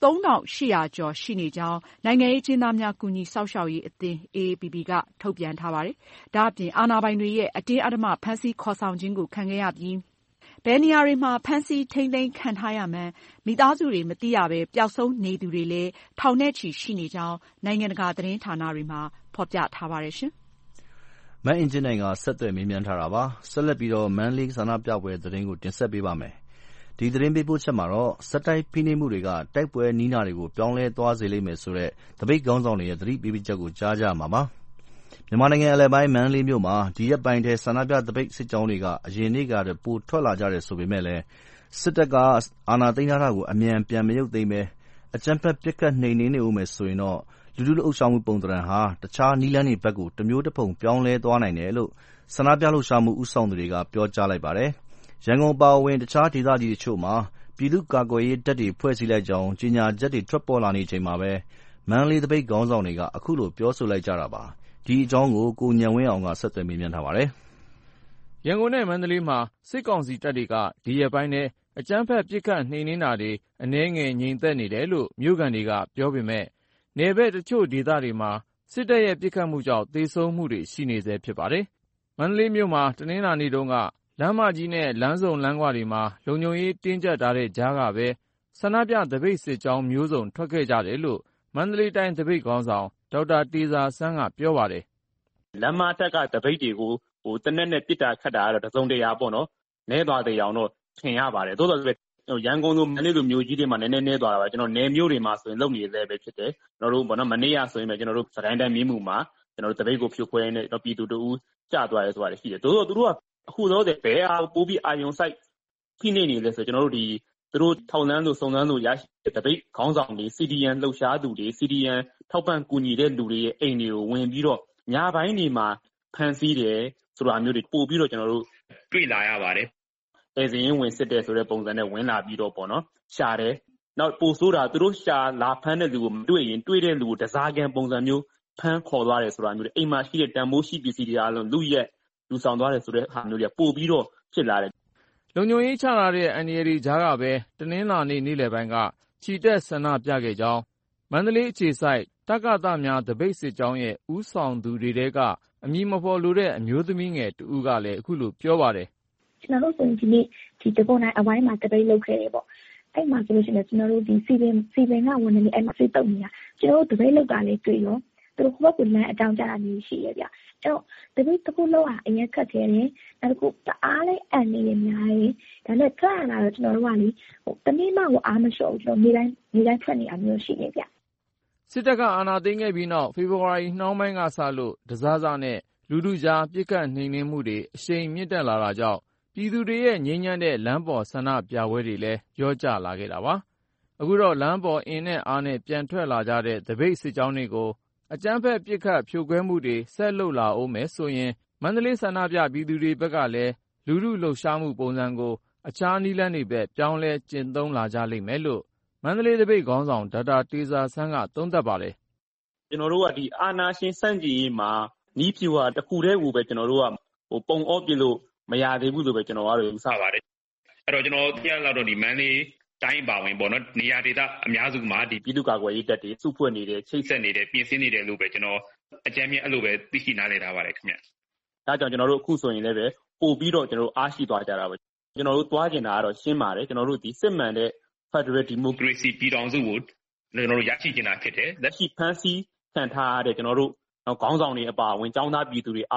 3800ကျော်ရှိနေကြောင်းနိုင်ငံရေးအကျဉ်းသားများကူညီစောင့်ရှောက်ရေးအသင်း AAPP ကထုတ်ပြန်ထားပါတယ်။ဒါ့အပြင်အာဏာပိုင်တွေရဲ့အတင်းအဓမ္မဖမ်းဆီးခေါ်ဆောင်ခြင်းကိုခံခဲ့ရပြီးဘယ်နေရာတွေမှာဖမ်းဆီးထိန်းသိမ်းခံထားရမှန်းမိသားစုတွေမသိရဘဲပျောက်ဆုံးနေသူတွေလည်းထောင်နဲ့ချီရှိနေကြောင်းနိုင်ငံတကာသတင်းဌာနတွေမှာဖော်ပြထားပါတယ်ရှင်။မအင်ဂျင်နိုင်ကဆက်သွယ်မေးမြန်းထားတာပါ။ဆက်လက်ပြီးတော့မန္တလေးဆန္ဒပြပွဲသတင်းကိုတင်ဆက်ပေးပါမယ်။ဒီသတင်းပေးပို့ချက်မှာတော့ဆက်တိုက်ဖိနှိပ်မှုတွေကတိုက်ပွဲနီးနာတွေကိုပြောင်းလဲသွားစေလိမ့်မယ်ဆိုတဲ့တပိတ်ခေါင်းဆောင်တွေရဲ့သတိပေးချက်ကိုကြားကြမှာပါ။မြန်မာနိုင်ငံအလယ်ပိုင်းမန္တလေးမြို့မှာဒီရက်ပိုင်းထဲဆန္ဒပြတပိတ်စစ်ကြောင်းတွေကအရင်နေ့ကတည်းကပိုထွက်လာကြတယ်ဆိုပေမဲ့လည်းစစ်တပ်ကအာဏာသိမ်းထားတာကိုအမြန်ပြန်မရုပ်သိမ်းပဲအကြမ်းဖက်ပစ်ခတ်နှိမ်နင်းနေဦးမယ်ဆိုရင်တော့လူထုလှုပ်ရှားမှုပုံသဏ္ဍာန်ဟာတခြားနည်းလမ်းတွေဘက်ကိုတမျိုးတဖုံပြောင်းလဲသွားနိုင်တယ်လို့ဆန္ဒပြလှုပ်ရှားမှုဦးဆောင်သူတွေကပြောကြားလိုက်ပါတယ်။ရန်ကုန်အပါအဝင်တခြားဒေသကြီးတချို့မှာပြည်သူ့ကာကွယ်ရေးတပ်တွေဖွဲ့စည်းလိုက်ကြောင်းကြေညာချက်တွေထွက်ပေါ်လာနေချိန်မှာပဲမန္တလေးသပိတ်ခေါင်းဆောင်တွေကအခုလိုပြောဆိုလိုက်ကြတာပါ။ဒီအကြောင်းကိုကိုဉာဏ်ဝင်းအောင်ကဆက်သွယ်မေးမြန်းထားပါတယ်။ရန်ကုန်နဲ့မန္တလေးမှာစစ်ကောင်စီတပ်တွေကဒီရက်ပိုင်းထဲအကြမ်းဖက်ပစ်ခတ်နှိမ်နင်းတာတွေအနည်းငယ်ငြိမ်သက်နေတယ်လို့မြို့ခံတွေကပြောပေမဲ့နယ်ဘက်တချို့ဒေသတွေမှာစစ်တပ်ရဲ့ပစ်ခတ်မှုကြောင့်သေဆုံးမှုတွေရှိနေဆဲဖြစ်ပါတယ်။မန္တလေးမြို့မှာတနင်္လာနေ့တုန်းကလမ်းမကြီးနဲ့လမ်းဆုံလမ်းခွတွေမှာလုံခြုံရေးတင်းကျပ်ထားတဲ့ကြားကပဲဆန္ဒပြသပိတ်စစ်ကြောင်းမျိုးစုံထွက်ခဲ့ကြတယ်လို့မန္တလေးတိုင်းသပိတ်ခေါင်းဆောင်ဒေါက်တာတေဇာဆန်းကပြောပါတယ်။လမ်းမတက်ကသပိတ်တွေကိုတနက်နဲ့ပစ်တာခတ်တာကတော့တစုံတရာပေါ့နော်။နဲသွားတဲ့အောင်တော့ထင်ရပါတယ်။သို့တော်လည်းရန်ကုန်လိုမန္တလေးလိုမျိုးကြီးတွေမှာနည်းနည်းနဲသွားတာပါကျွန်တော်နယ်မျိုးတွေမှာဆိုရင်လုံနေသေးပဲဖြစ်တယ်။ကျွန်တော်တို့ပေါ့နော်မနေ့ကဆိုရင်ပဲကျွန်တော်တို့စကိုင်းတိုင်းမြို့မှာကျွန်တော်တို့သပိတ်ကိုဖြိုခွဲနေပြည်သူတို့ကျသွားရဲဆိုတာရှိတယ်။သို့တော်သူတို့ကအခုတော့ဘယ်အားပိုးပြီးအာယုံဆိုင်ဖိနေနေလဲဆိုကျွန်တော်တို့သူတို့ထောက်လန်းလို့စုံစမ်းလို့ရရှိတဲ့တပိတ်ခေါင်းဆောင်တွေ CDN လှုပ်ရှားသူတွေ CDN ထောက်ပံ့ကူညီတဲ့လူတွေရဲ့အိမ်တွေကိုဝင်ပြီးတော့ညပိုင်းတွေမှာဖမ်းဆီးတယ်ဆိုတာမျိုးတွေပို့ပြီးတော့ကျွန်တော်တို့တွေ့လာရပါတယ်။အဲစရင်ဝင်စစ်တဲ့ဆိုတဲ့ပုံစံနဲ့ဝင်လာပြီးတော့ပေါ့နော်ရှာတယ်။နောက်ပို့ဆိုတာသူတို့ရှာလာဖမ်းတဲ့လူကိုမတွေ့ရင်တွေ့တဲ့လူကိုတစားကန်ပုံစံမျိုးဖမ်းခေါ်သွားတယ်ဆိုတာမျိုးတွေအိမ်မှာရှိတဲ့တန်မိုးရှိပစ္စည်းတွေအားလုံးလူရက်လူဆောင်သွားတယ်ဆိုတဲ့ဟာမျိုးတွေကပို့ပြီးတော့ဖြစ်လာတယ်။လုံခြုံရေးချထားတဲ့အန်ဒီရီကြားကပဲတနင်္လာနေ့နေ့လယ်ပိုင်းကချီတက်ဆန္ဒပြခဲ့ကြောင်းမန္တလေးအခြေစိုက်တက္ကသများသပိတ်စစ်ကြောင်းရဲ့ဦးဆောင်သူတွေတဲကအမည်မဖော်လိုတဲ့အမျိုးသမီးငယ်တူဦးကလည်းအခုလိုပြောပါတယ်။ကျွန်တော်တို့ဆိုရင်ဒီနေ့ဒီတပုံတိုင်းအဝိုင်းမှာတပိတ်လုပ်ခဲ့တယ်ပေါ့။အဲ့မှာဆိုလို့ရှိရင်ကျွန်တော်တို့ဒီစီပင်ကဝန်နေအဲ့မှာစိတ်တုံနေတာကျွန်တော်တို့တပိတ်လုပ်တာလေးတွေ့ရောသူတို့ဘက်ကလမ်းအကြောင်းကြားတာမျိုးရှိရဗျ။အဲ့တော့တပိတ်တစ်ခုလောက်အရင်ခက်ခဲ့တယ်။နောက်တစ်ခုတအားလေးအန်နေရများတယ်။ဒါနဲ့ထွက်လာတော့ကျွန်တော်တို့ကလေတနည်းမှကိုအားမလျှော့ဘူးကျွန်တော်နေတိုင်းထွက်နေအမျိုးရှိနေဗျ။စစ်တပ်ကအာဏာသိမ်းခဲ့ပြီးနောက်ဖေဖော်ဝါရီနှောင်းပိုင်းကစလို့တစားစားနဲ့လူထုကြားပြစ်ခတ်နှိမ်နင်းမှုတွေအရှိန်မြင့်တက်လာတာကြောင့်ပြည်သူတွေရဲ့ငြိမ်းချမ်းတဲ့လမ်းပေါ်ဆန္ဒပြပွဲတွေလည်းရောကျလာခဲ့တာပါ။အခုတော့လမ်းပေါ်အင်နဲ့အားနဲ့ပြန်ထွက်လာကြတဲ့သပိတ်စစ်ကြောင်းတွေကိုအကြမ်းဖက်ပစ်ခတ်ဖြိုခွဲမှုတွေဆက်လုပ်လာအောင်မယ်ဆိုရင်မန္တလေးဆန္ဒပြပြည်သူတွေဘက်ကလည်းလူထုလှုပ်ရှားမှုပုံစံကိုအခြားနည်းလမ်းတွေပဲပြောင်းလဲကျင့်သုံးလာကြလိမ့်မယ်လို့မန္တလေးသပိတ်ခေါင်းဆောင်ဒေါက်တာတေဇာဆန်းကသုံးသပ်ပါတယ်။ကျွန်တော်တို့ကဒီအာဏာရှင်စန့်ကျင်ရေးမှာနီးဖြူဟာတစ်ခုတည်းကိုပဲကျွန်တော်တို့ကပုံအော့ပြလို့မရသေးဘူးလို့ပဲကျွန်တော်ကတော့ယူဆပါတယ်။အဲ့တော့ကျွန်တော်သိရလောက်တော့ဒီမန္တလေးတိုင်းပါဝင်ပေါ့နော်နေရာဒေသအများစုမှာဒီပြည်သူ့ကာကွယ်ရေးတပ်တွေစုဖွဲ့နေတယ်ချိတ်ဆက်နေတယ်ပြင်ဆင်နေတယ်လို့ပဲကျွန်တော်အကြမ်းမြင့်အဲ့လိုပဲသိရှိနားလည်ထားပါတယ်ခင်ဗျ။ဒါကြောင့်ကျွန်တော်တို့အခုဆိုရင်လည်းပဲပို့ပြီးတော့ကျွန်တော်တို့အားရှိသွားကြတာပဲ။ကျွန်တော်တို့သွားကျင်တာကတော့ရှင်းပါတယ်ကျွန်တော်တို့ဒီစစ်မှန်တဲ့ Federal Democracy ပြည်ထောင်စုကိုကျွန်တော်တို့ရရှိကျင်တာဖြစ်တယ်။လက်ရှိဖန်ဆီးခံထားရတဲ့ကျွန်တော်တို့ခေါင်းဆောင်တွေအပါအဝင်ចောင်းသားပြည်သူတွေအားလုံး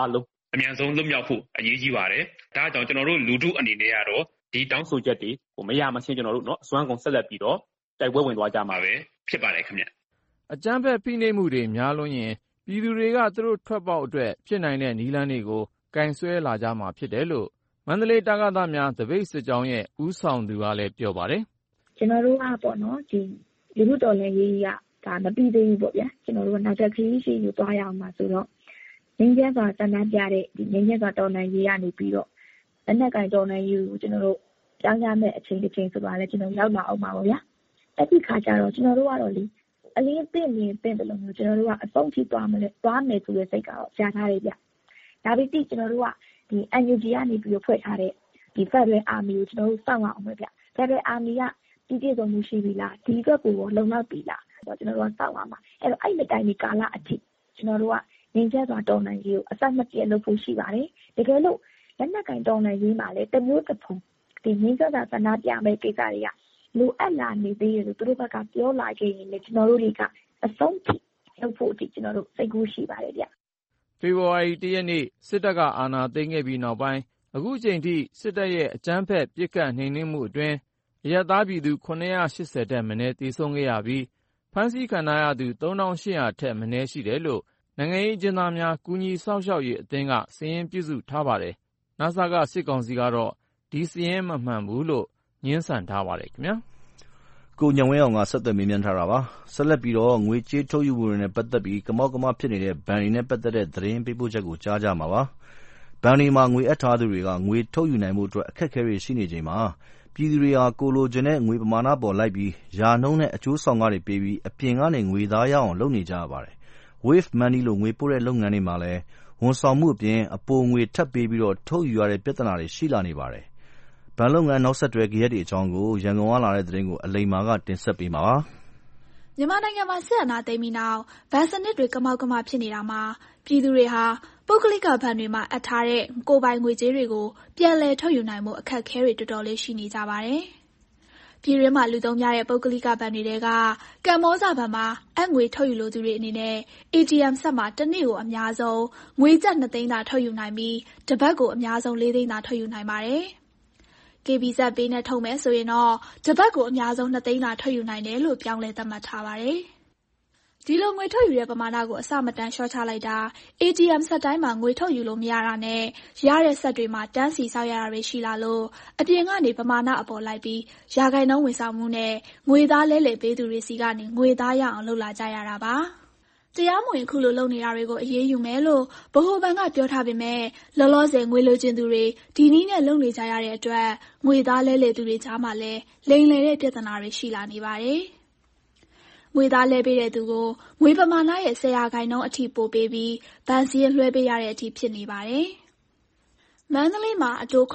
အမြန်ဆုံးလွတ်မြောက်ဖို့အရေးကြီးပါတယ်။ဒါကြောင့်ကျွန်တော်တို့လူထုအနေနဲ့ကတော့ဒီတောင်းဆိုချက်တွေမရမချင်းကျွန်တော်တို့เนาะအစွမ်းကုန်ဆက်လက်ပြီးတော့တိုက်ပွဲဝင်သွားကြမှာပဲဖြစ်ပါတယ်ခင်ဗျ။အကြမ်းဖက်ဖိနှိပ်မှုတွေများလွန်းရင်ပြည်သူတွေကသူတို့ထွက်ပေါက်အတွက်ဖြစ်နိုင်တဲ့နည်းလမ်းတွေကိုကင်ဆွဲလာကြမှာဖြစ်တယ်လို့မန္တလေးတက္ကသိုလ်များသပိတ်စစ်ကြောင်းရဲ့ဦးဆောင်သူကလည်းပြောပါတယ်။ကျွန်တော်တို့ကပေါ့နော်ဒီလူထုတော်လှန်ရေးကဒါမပြီးသေးဘူးပေါ့ဗျာ။ကျွန်တော်တို့ကနောက်ထပ်ခရီးရှိယူသွားရအောင်ပါဆိုတော့ငင်းကျန်းစွာဆန္ဒပြတဲ့ဒီငင်းကျန်းစွာတော်လှန်ရေးကနေပြီးတော့လက်နက်ကင်တော်လှန်ရေးကိုကျွန်တော်တို့ကြောင်းရမယ့်အချိန်တစ်ချိန်ဆိုပါလဲကျွန်တော်ရောက်လာအောင်ပါပေါ့ဗျာ။အဲ့ဒီခါကျတော့ကျွန်တော်တို့ကတော့လေအလင်းသိမြင်သိတယ်လို့မျိုးကျွန်တော်တို့ကအဆုံးထိသွားမယ်ဆိုတဲ့စိတ်ကတော့ကြားထားတယ်ဗျ။ဒါပေမဲ့ကျွန်တော်တို့ကဒီ NUG ကနေပြီးတော့ဖွဲ့ထားတဲ့ဒီ Federal Army ကိုကျွန်တော်တို့စောင့်ရအောင်ပဲဗျ။ Federal Army ကပြည်ပြည်စုံမှုရှိပြီလားဒီအတွက်ကိုလုံလောက်ပြီလားဆိုတော့ကျွန်တော်တို့ကစောင့်ရမှာအဲ့တော့အဲ့ဒီတိုင်းဒီကာလအထိကျွန်တော်တို့ကငင်းကျစွာတော်လှန်ရေးကိုအစမပြတ်လုပ်ဖို့ရှိပါတယ်တကယ်လို့လက်နက်ကင်တော်လှန်ရေးမှာလည်းတမျိုးတစ်ဖုံဒီငင်းကျစွာဆန္ဒပြမဲ့ကိစ္စတွေကလိုအပ်လာနေသေးတယ်လို့သူတို့ဘက်ကပြောလာခဲ့ရင်လည်းကျွန်တော်တို့တွေကအဆုံးထိလုပ်ဖို့ဒီကျွန်တော်တို့စိတ်ကူးရှိပါတယ်ဗျဖေဖော်ဝါရီ၁ ရက်နေ့စစ်တပ်ကအာဏာသိမ်းခဲ့ပြီးနောက်ပိုင်းအခုချိန်ထိစစ်တပ်ရဲ့အကြမ်းဖက်ပစ်ခတ်နှိမ်နင်းမှုအတွင်းအရပ်သားပြည်သူ980ထက်မနည်းသေဆုံးခဲ့ရပြီးဖမ်းဆီးခံထားရသူ3800ထက်မနည်းရှိတယ်လို့နိုင်ငံရေးအကျဉ်းသားများကူညီစောင့်ရှောက်ရေးအသင်းကစာရင်းပြုစုထားပါတယ်။နစကစစ်ကောင်စီကတော့ဒီစာရင်းမမှန်ဘူးလို့ငြင်းဆန်ထားပါတယ်ခင်ဗျာ။ကိုညံဝင်းအောင်ကဆက်သွယ်မေးမြန်းထားတာပါ။ဆက်လက်ပြီးတော့ငွေကြေးထုတ်ယူမှုတွေနဲ့ပတ်သက်ပြီးကမောက်ကမဖြစ်နေတဲ့ဘဏ်တွေနဲ့ပတ်သက်တဲ့သတင်းပေးပို့ချက်ကိုကြားကြမှာပါ။ဘဏ်တွေမှာငွေအပ်ထားသူတွေကငွေထုတ်ယူနိုင်မှုအတွက်အခက်အခဲတွေရှိနေချိန်မှာပြည်သူတွေဟာကိုလိုချင်တဲ့ငွေပမာဏပေါ်လိုက်ပြီးရာနှုန်းနဲ့အကျိုးဆောင်ခတွေပေးပြီးအပြင်ကနေငွေသားရအောင်လုပ်နေကြရပါတယ်။ Wave Money လို့ငွေပို့တဲ့လုပ်ငန်းတွေမှာလည်းဝန်ဆောင်မှုအပြင်အပိုငွေထပ်ပေးပြီးတော့ထုတ်ယူရတဲ့ပြဿနာတွေရှိလာနေပါတယ်။ဘဏ်လုပ်ငန်းနောက်ဆက်တွဲဂယက်တွေအကြောင်းကိုရန်ကုန်ကလာတဲ့သတင်းကိုအလိမ္မာကတင်ဆက်ပေးမှာပါ။မြန်မာနိုင်ငံမှာစစ်အာဏာသိမ်းပြီးနောက်ဘဏ်စနစ်တွေကမောက်ကမဖြစ်နေတာမှာပြည်သူတွေဟာပုဂ္ဂလိကဘဏ်တွေမှာအပ်ထားတဲ့ကိုယ်ပိုင်ငွေကြေးတွေကိုပြန်လည်ထုတ်ယူနိုင်မှုအခက်အခဲတွေတော်တော်လေးရှိနေကြပါတယ်။ပြည်တွင်းမှာလူသုံးများတဲ့ပုဂ္ဂလိကဘဏ်တွေကကမ္ဘောဇဘဏ်မှာအငွေထုတ်ယူလိုသူတွေအနေနဲ့ ATM စက်မှာတစ်နေ့ကိုအများဆုံးငွေကျပ်2သိန်းသာထုတ်ယူနိုင်ပြီးတစ်ပတ်ကိုအများဆုံး4သိန်းသာထုတ်ယူနိုင်ပါတယ်။ KBZ ပေးနဲ့ထုတ်မယ်ဆိုရင်တော့တစ်ပတ်ကိုအများဆုံး2သိန်းသာထုတ်ယူနိုင်တယ်လို့ပြောင်းလဲသတ်မှတ်ထားပါတယ်။ဒီလိုငွေထုတ်ယူတဲ့ပမာဏကိုအစမတန်လျှော့ချလိုက်တာ ATM စက်တိုင်းမှာငွေထုတ်ယူလို့မရတာနဲ့ရတဲ့စက်တွေမှာတန်းစီစောက်ရတာတွေရှိလာလို့အပြင်ကနေပမာဏအပေါ်လိုက်ပြီးရာခိုင်နှုန်းဝန်ဆောင်မှုနဲ့ငွေသားလဲလှယ်ပေးသူတွေစီကနေငွေသားရအောင်လုပ်လာကြရတာပါ။တရားမဝင်ခုလိုလုပ်နေတာတွေကိုအရေးယူမယ်လို့ဗဟိုဘဏ်ကပြောထားပေမဲ့လောလောဆယ်ငွေလိုချင်သူတွေဒီနည်းနဲ့လုပ်နေကြရတဲ့အတွက်ငွေသားလဲလှယ်သူတွေကြားမှာလည်းလိမ်လည်တဲ့ပြဿနာတွေရှိလာနေပါတယ်။ငွေသားလဲပေးတဲ့သူကိုငွေပမာဏရဲ့10%အထိပို့ပေးပြီးဘဏ်စည်းလွှဲပေးရတဲ့အထိဖြစ်နေပါတယ်။မန္တလေးမှာအတိုး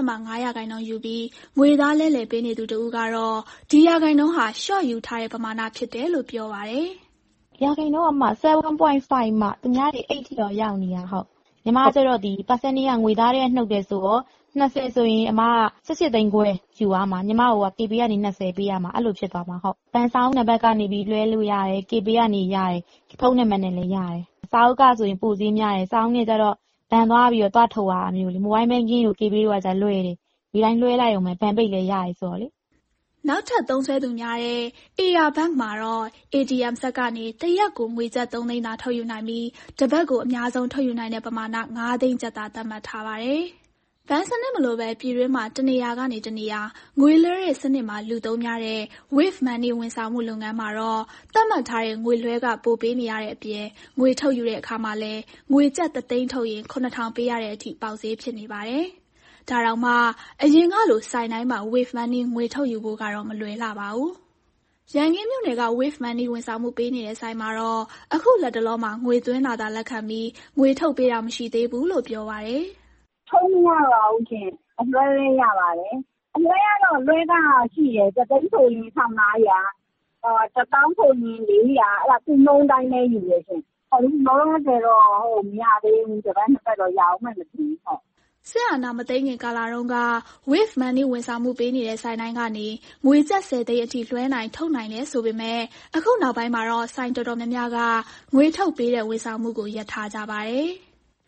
9.5%ယူပြီးငွေသားလဲလှယ်ပေးနေသူတဦးကတော့ဒီရာခိုင်နှုန်းဟာရှော့ယူထားတဲ့ပမာဏဖြစ်တယ်လို့ပြောပါတယ်။ရာခိုင်နှုန်းအမှ7.5မှသူများတွေ8ထိတော့ရောက်နေတာဟုတ်။ညီမကျတော့ဒီ percentage ကငွေသားတွေနှုတ်တယ်ဆိုတော့20ဆိုရင်အမက18သိန်းခွဲယူရမှာညီမက KB ကနေ20ပေးရမှာအဲ့လိုဖြစ်သွားမှာဟုတ်ဘန်ဆောင်နံပါတ်ကနေပြီးလွှဲလို့ရတယ် KB ကနေရတယ်ဖုန်းနံပါတ်နဲ့လည်းရတယ်စာအုပ်ကဆိုရင်ပို့စည်းများတယ်စာအုပ်နဲ့ကျတော့ဘန်သွားပြီးတော့တွားထုတ်ရတာမျိုးလေ mobile banking ကို KB တို့ကじゃလွှဲတယ်ဒီတိုင်းလွှဲလိုက်အောင်ပဲဘန်ပိတ်လည်းရတယ်ဆိုတော့လေနောက်ထပ်သုံးဆွဲသူများတဲ့ AR Bank မှာတော့ ATM စက်ကနေတရက်ကိုငွေကျပ်3သိန်းသာထုတ်ယူနိုင်ပြီးတစ်ပတ်ကိုအများဆုံးထုတ်ယူနိုင်တဲ့ပမာဏ9သိန်းကျပ်သာသတ်မှတ်ထားပါတယ်။ဘဏ်စနစ်မလိုပဲပြည်တွင်းမှာတနေရာကနေတနေရာငွေလွှဲတဲ့စနစ်မှာလူသုံးများတဲ့ Wave Money ဝန်ဆောင်မှုလုပ်ငန်းမှာတော့သတ်မှတ်ထားတဲ့ငွေလွှဲကပိုပေးနေရတဲ့အပြင်ငွေထုတ်ယူတဲ့အခါမှာလည်းငွေကျပ်3သိန်းထုတ်ရင်9000ပေးရတဲ့အထိပေါက်ဈေးဖြစ်နေပါတယ်။ဒါတော့မှအရင်ကလိုစိုင်တိုင်းမှာ Wave Money ငွေထုတ်ယူဖို့ကတော့မလွယ်လှပါဘူး။ရန်ကင်းမြို့နယ်က Wave Money ဝန်ဆောင်မှုပေးနေတဲ့ဆိုင်မှာတော့အခုလက်တလောမှာငွေသွင်းတာသာလက်ခံပြီးငွေထုတ်ပေးတာမရှိသေးဘူးလို့ပြောပါတယ်။ထုတ်မရပါဘူးရှင်အလွှဲလေးရပါတယ်အလွှဲရတော့လွှဲကရှိတယ်တသိန်းဆိုရင်1500 1000ဆိုရင်400အဲ့ဒါသူ့နှုန်းတိုင်းနဲ့ယူရရှင်ဟိုလောလောဆယ်တော့မရသေးဘူးတပတ်နှစ်ပတ်တော့ရအောင်မှမသိဘူးဟုတ်စစ်အာဏာမသိမ်းခင်ကာလတုန်းက Wave Money ဝန်ဆောင်မှုပေးနေတဲ့ဆိုင်တိုင်းကနေငွေကျပ်10သိန်းအထိလွှဲနိုင်ထုတ်နိုင်လဲဆိုပေမဲ့အခုနောက်ပိုင်းမှာတော့ဆိုင်တော်တော်များများကငွေထုတ်ပေးတဲ့ဝန်ဆောင်မှုကိုရပ်ထားကြပါတယ်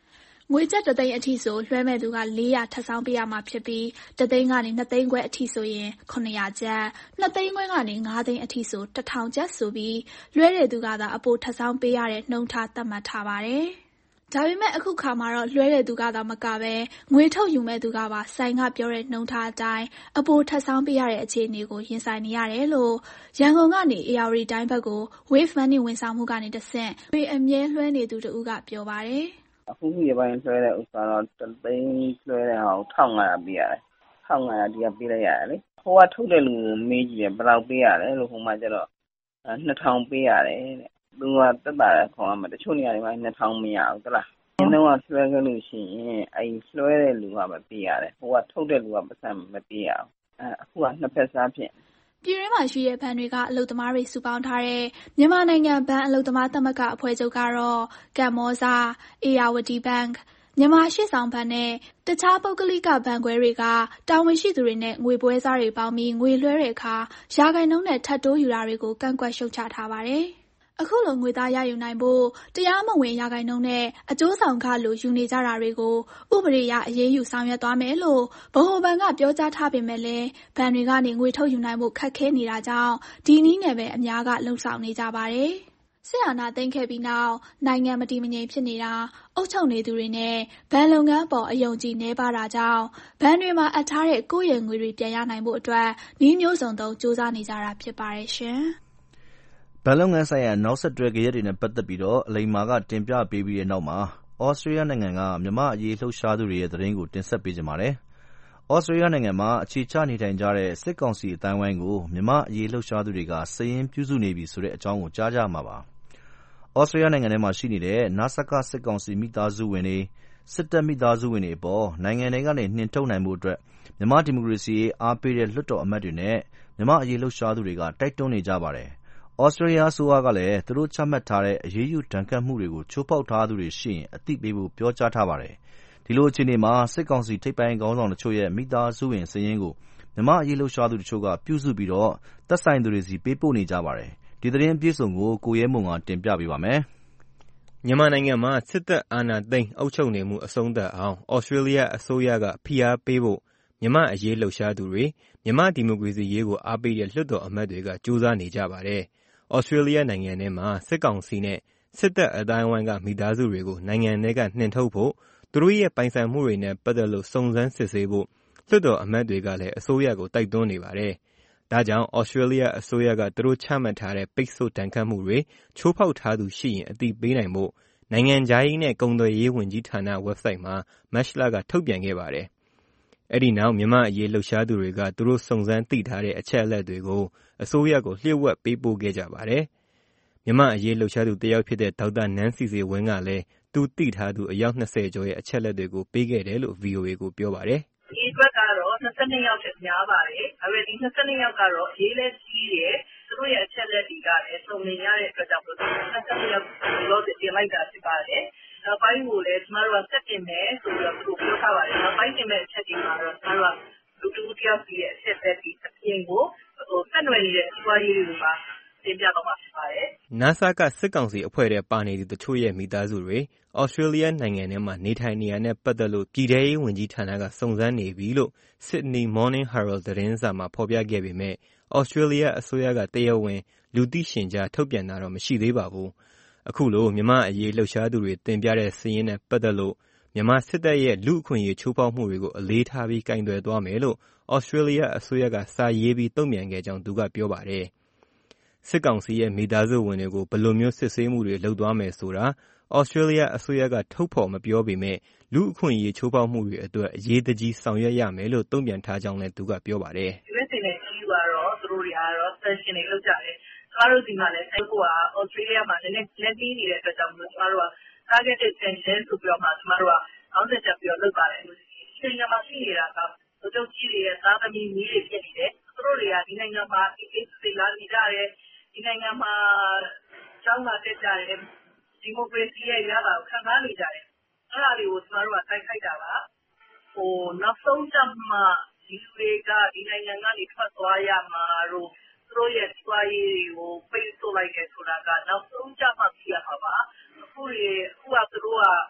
ငွေကျပ်1သိန်းအထိဆိုလွှဲမဲ့သူက400ထပ်ဆောင်ပေးရမှာဖြစ်ပြီး1သိန်းကနေ2သိန်းခွဲအထိဆိုရင်900ကျပ်2သိန်းခွဲကနေ5သိန်းအထိဆို1000ကျပ်ဆိုပြီးလွှဲတဲ့သူကသာအပိုထပ်ဆောင်ပေးရတဲ့နှုန်းထားသတ်မှတ်ထားပါတယ်။ဒါပေမဲ့အခုခါမှာတော့လွှဲတဲ့သူကသာမကပဲငွေထုတ်ယူမဲ့သူကပါဆိုင်ကပြောတဲ့နှုန်းထားအတိုင်းအပိုထပ်ဆောင်ပေးရတဲ့အခြေအနေကိုရင်ဆိုင်နေရတယ်လို့ရန်ကုန်ကနေအေရဝတီတိုင်းဘက်ကို Wave Money ဝန်ဆောင်မှုကနေတဆင့်ငွေအမြဲလွှဲနေသူတဦးကပြောပါတယ်။အခုဒီပိုင်းလွှဲတဲ့ဥစ္စာတော့1သိန်းလွှဲတဲ့ဟာကို1500ပေးရတယ်။1500ဒီကပေးလိုက်ရတယ်လေ။ဟိုကထုတ်တဲ့လူကိုမေးကြည့်တယ်ဘယ်လောက်ပေးရလဲလို့ဟိုမှာကျတော့2000ပေးရတယ်တဲ့။သူကတက်တာခေါ်ရမှာတချို့နေရာတွေမှာ2000မရဘူးတလား။ဒီတော့လွှဲခဲ့လို့ရှိရင်လွှဲတဲ့လူကမပေးရတယ်။ဟိုကထုတ်တဲ့လူကပတ်စံမပေးရဘူး။အခုကနှစ်ဖက်စားဖြစ်ပြည်တွင်းမှာရှိတဲ့ဘဏ်တွေကအလုပ်သမားတွေစုပေါင်းထားတဲ့မြန်မာနိုင်ငံဘဏ်အလုပ်သမားသမဂ္ဂအဖွဲ့ချုပ်ကတော့ကမ္ဘောဇာအေယာဝတီဘဏ်မြန်မာရှေ့ဆောင်ဘဏ်နဲ့တခြားပုဂ္ဂလိကဘဏ်ခွဲတွေကတာဝန်ရှိသူတွေနဲ့ငွေပွဲစားတွေပေါင်းပြီးငွေလွှဲတဲ့အခါရာခိုင်နှုန်းနဲ့ထပ်တိုးယူတာတွေကိုကန့်ကွက်ရှုတ်ချထားပါတယ်။အခုလိုငွေသားရယူနိုင်ဖို့တရားမဝင်ရာခိုင်နှုန်းနဲ့အကျိုးဆောင်ခလို့ယူနေကြတာတွေကိုဥပဒေအရအရေးယူဆောင်ရွက်သွားမယ်လို့ဗဟိုဘဏ်ကပြောကြားထားပေမဲ့လည်းဘဏ်တွေကနေငွေထုတ်ယူနိုင်ဖို့ခက်ခဲနေတာကြောင့်ဒီနည်းနဲ့ပဲအများကလှုံ့ဆော်နေကြပါတယ်။စစ်အာဏာသိမ်းခဲ့ပြီးနောက်နိုင်ငံမတည်မငြိမ်ဖြစ်နေတာအုပ်ချုပ်နေသူတွေနဲ့ဘဏ်လုပ်ငန်းပေါ်အယုံကြည်နည်းပါးတာကြောင့်ဘဏ်တွေမှာအပ်ထားတဲ့ကိုယ့်ရဲ့ငွေတွေပြန်ရနိုင်ဖို့အတွက်နည်းမျိုးစုံသုံးစူးစမ်းနေကြတာဖြစ်ပါတယ်ရှင်။ဘဏ်လုပ်ငန်းဆိုင်ရာနောက်ဆက်တွဲဂယက်တွေနဲ့ပတ်သက်ပြီးအလိမ္မာကတင်ပြပေးပြီးတဲ့နောက်မှာဩစတြေးလျနိုင်ငံကမြန်မာ့အရေးလှုပ်ရှားသူတွေရဲ့သတင်းကိုတင်ဆက်ပေးချင်ပါတယ်။ဩစတြေးလျနိုင်ငံမှာအခြေချနေထိုင်ကြတဲ့စစ်ကောင်စီအသိုင်းအဝိုင်းကိုမြန်မာ့အရေးလှုပ်ရှားသူတွေကစာရင်းပြုစုနေပြီဆိုတဲ့အကြောင်းကိုကြားကြရမှာပါ။ဩစတြေးလျနိုင်ငံထဲမှာရှိနေတဲ့နစကစစ်ကောင်စီမိသားစုဝင်တွေ၊စစ်တပ်မိသားစုဝင်တွေအပေါ်နိုင်ငံထဲကနေနှင်ထုတ်နိုင်ဖို့အတွက်မြန်မာ့ဒီမိုကရေစီရေးအားပေးတဲ့လွှတ်တော်အမတ်တွေနဲ့မြန်မာ့အရေးလှုပ်ရှားသူတွေကတိုက်တွန်းနေကြပါတယ်။ဩစတြေးလျအစိုးရကလည်းသူတို့ချမှတ်ထားတဲ့အရေးယူဒဏ်ခတ်မှုတွေကိုချိုးဖောက်ထားသူတွေရှိရင်အသိပေးဖို့ပြောကြားထားပါတယ်။ဒီလိုအခြေအနေမှာစစ်ကောင်စီထိပ်ပိုင်းခေါင်းဆောင်တချို့ရဲ့မိသားစုဝင်စာရင်းကိုမြန်မာ့အရေးလှုပ်ရှားသူတချို့ကပြုစုပြီးသက်ဆိုင်သူတွေဆီပေးပို့နေကြပါတယ်။ဒီသတင်းအပြည့်အစုံကိုကိုရဲမွန်ကတင်ပြပေးပါမယ်။မြန်မာနိုင်ငံမှာစစ်တပ်အာဏာသိမ်းအုပ်ချုပ်နေမှုအဆုံးသတ်အောင်ဩစတြေးလျအစိုးရကဖိအားပေးဖို့မြန်မာ့အရေးလှုပ်ရှားသူတွေမြန်မာ့ဒီမိုကရေစီရေးကိုအားပေးတဲ့လွှတ်တော်အမတ်တွေကကြိုးစားနေကြပါတယ်။ဩစတြေးလျနိုင်ငံထဲမှာစစ်ကောင်စီနဲ့စစ်တပ်အသိုင်းအဝိုင်းကမိသားစုတွေကိုနိုင်ငံထဲကနှင်ထုတ်ဖို့သူတို့ရဲ့ပိုင်ဆိုင်မှုတွေနဲ့ပတ်သက်လို့စုံစမ်းစစ်ဆေးဖို့လွှတ်တော်အမတ်တွေကလည်းအစိုးရကိုတိုက်တွန်းနေပါတယ်။ဒါကြောင့်ဩစတြေးလျအစိုးရကသူတို့ချမှတ်ထားတဲ့ပိတ်ဆို့ဒဏ်ခတ်မှုတွေချိုးဖောက်ထားသူရှိရင်အသိပေးနိုင်ဖို့နိုင်ငံခြားရေးနဲ့ကုန်သွယ်ရေးဝန်ကြီးဌာန website မှာမတ်လကထုတ်ပြန်ခဲ့ပါတယ်။အဲဒီနောက်မြန်မာ့အရေးလှုပ်ရှားသူတွေကသူတို့စုံစမ်းသိထားတဲ့အချက်အလက်တွေကိုအစိုးရကိုလျှို့ဝှက်ပေးပို့ခဲ့ကြပါတယ်။မြန်မာ့အရေးလှုပ်ရှားသူတယောက်ဖြစ်တဲ့ဒေါက်တာနန်းစီစီဝင်းကလည်းသူသိထားသူအယောက်20ကျော်ရဲ့အချက်အလက်တွေကိုပေးခဲ့တယ်လို့ VOA ကိုပြောပါတယ်။ဒီအတွက်ကတော့22ယောက်ထက်များပါတယ်။ဒါပေမဲ့ဒီ22ယောက်ကတော့ရေးလဲကြီးတယ်။သူတို့ရဲ့အချက်အလက်တွေကလည်းစုံလင်ရတဲ့အတွက်ကြောင့်22ယောက်လို့တင်လိုက်တာဖြစ်ပါတယ်။နောက်ပိုင်းကိုလည်းကျမတို့ကဆက်တင်မယ်ဆိုပြီးတော့သူတို့ပြောထားပါတယ်။နောက်ပိုင်းတင်မဲ့အချက်တွေမှာတော့ကျမတို့ကလူတူတယောက်စီရဲ့အချက်အလက်တွေအပြင်ကိုဆက်နွယ်နေတဲ့စီးပွားရေးတွေမှာတင်ပြတော့မှာဖြစ်ပါတယ်။နစကစစ်ကောင်စီအဖွဲ့ထဲပါနေသူတချို့ရဲ့မိသားစုတွေဩစတြေးလျနိုင်ငံထဲမှာနေထိုင်နေရတဲ့ပတ်သက်လို့ပြည်ထရေးဝန်ကြီးဌာနကစုံစမ်းနေပြီလို့ Sydney Morning Herald သတင်းစာမှာဖော်ပြခဲ့ပေမဲ့ဩစတြေးလျအစိုးရကတရားဝင်လူသိရှင်ကြားထုတ်ပြန်တာတော့မရှိသေးပါဘူး။အခုလိုမြန်မာအရေးလှုပ်ရှားသူတွေတင်ပြတဲ့စာရင်းနဲ့ပတ်သက်လို့မြန်မာစစ်တပ်ရဲ့လူ့အခွင့်အရေးချိုးဖောက်မှုတွေကိုအလေးထားပြီးကင်တွယ်သွားမယ်လို့ဩစတြေးလျအစိုးရကစာရေးပြီးတုံ့ပြန်ခဲ့ကြောင်းသူကပြောပါတယ်။စစ်ကောင်စီရဲ့မိသားစုဝင်တွေကိုဘယ်လိုမျိုးစစ်ဆေးမှုတွေလုပ်သွားမယ်ဆိုတာဩစတြေးလျအစိုးရကထုတ်ဖော်မပြောပေမဲ့လူ့အခွင့်အရေးချိုးဖောက်မှုတွေအတွက်အရေးတကြီးဆောင်ရွက်ရမယ်လို့တုံ့ပြန်ထားကြောင်းလည်းသူကပြောပါတယ်။ USA နဲ့ EU ကတော့သူတို့တွေကတော့ sanction တွေလုပ်ကြတယ်။ကျမတို့ဒီမှာလည်းအဲ့ကိုကဩစတြေးလျမှာလည်းလက်ပြီးနေတဲ့အတွက်ကြောင့်ကျမတို့က targeted sanction ဆိုပြီးတော့မှကျမတို့ကအောက်ဆက်ချက်ပြီးတော့လုပ်ပါတယ်။ဒီနိုင်ငံမှာရှိနေတာကဗိုလ်ချုပ်ကြီးတွေရဲ့သားသမီးမျိုးတွေဖြစ်နေတယ်။သူတို့တွေကဒီနိုင်ငံမှာအေးစေးလာနေကြတယ်။ဒီနိုင်ငံမှာကျောင်းလာတက်ကြတယ်။ဒီမိုကရေစီရဲ့ရတာကိုခံစားနေကြတယ်။အဲ့ဒါတွေကိုကျမတို့ကတိုက်ခိုက်တာပါ။နောက်ဆုံးကျမှဒီလူတွေကဒီနိုင်ငံကနေထွက်သွားရမှာတို့သူတို့ရဲ့စီးပွားရေးတွေကိုပိတ်ဆို့လိုက်တယ်ဆိုတာကနောက်ဆုံးကျမှသိရမှာပါ။အခုကသူတို့က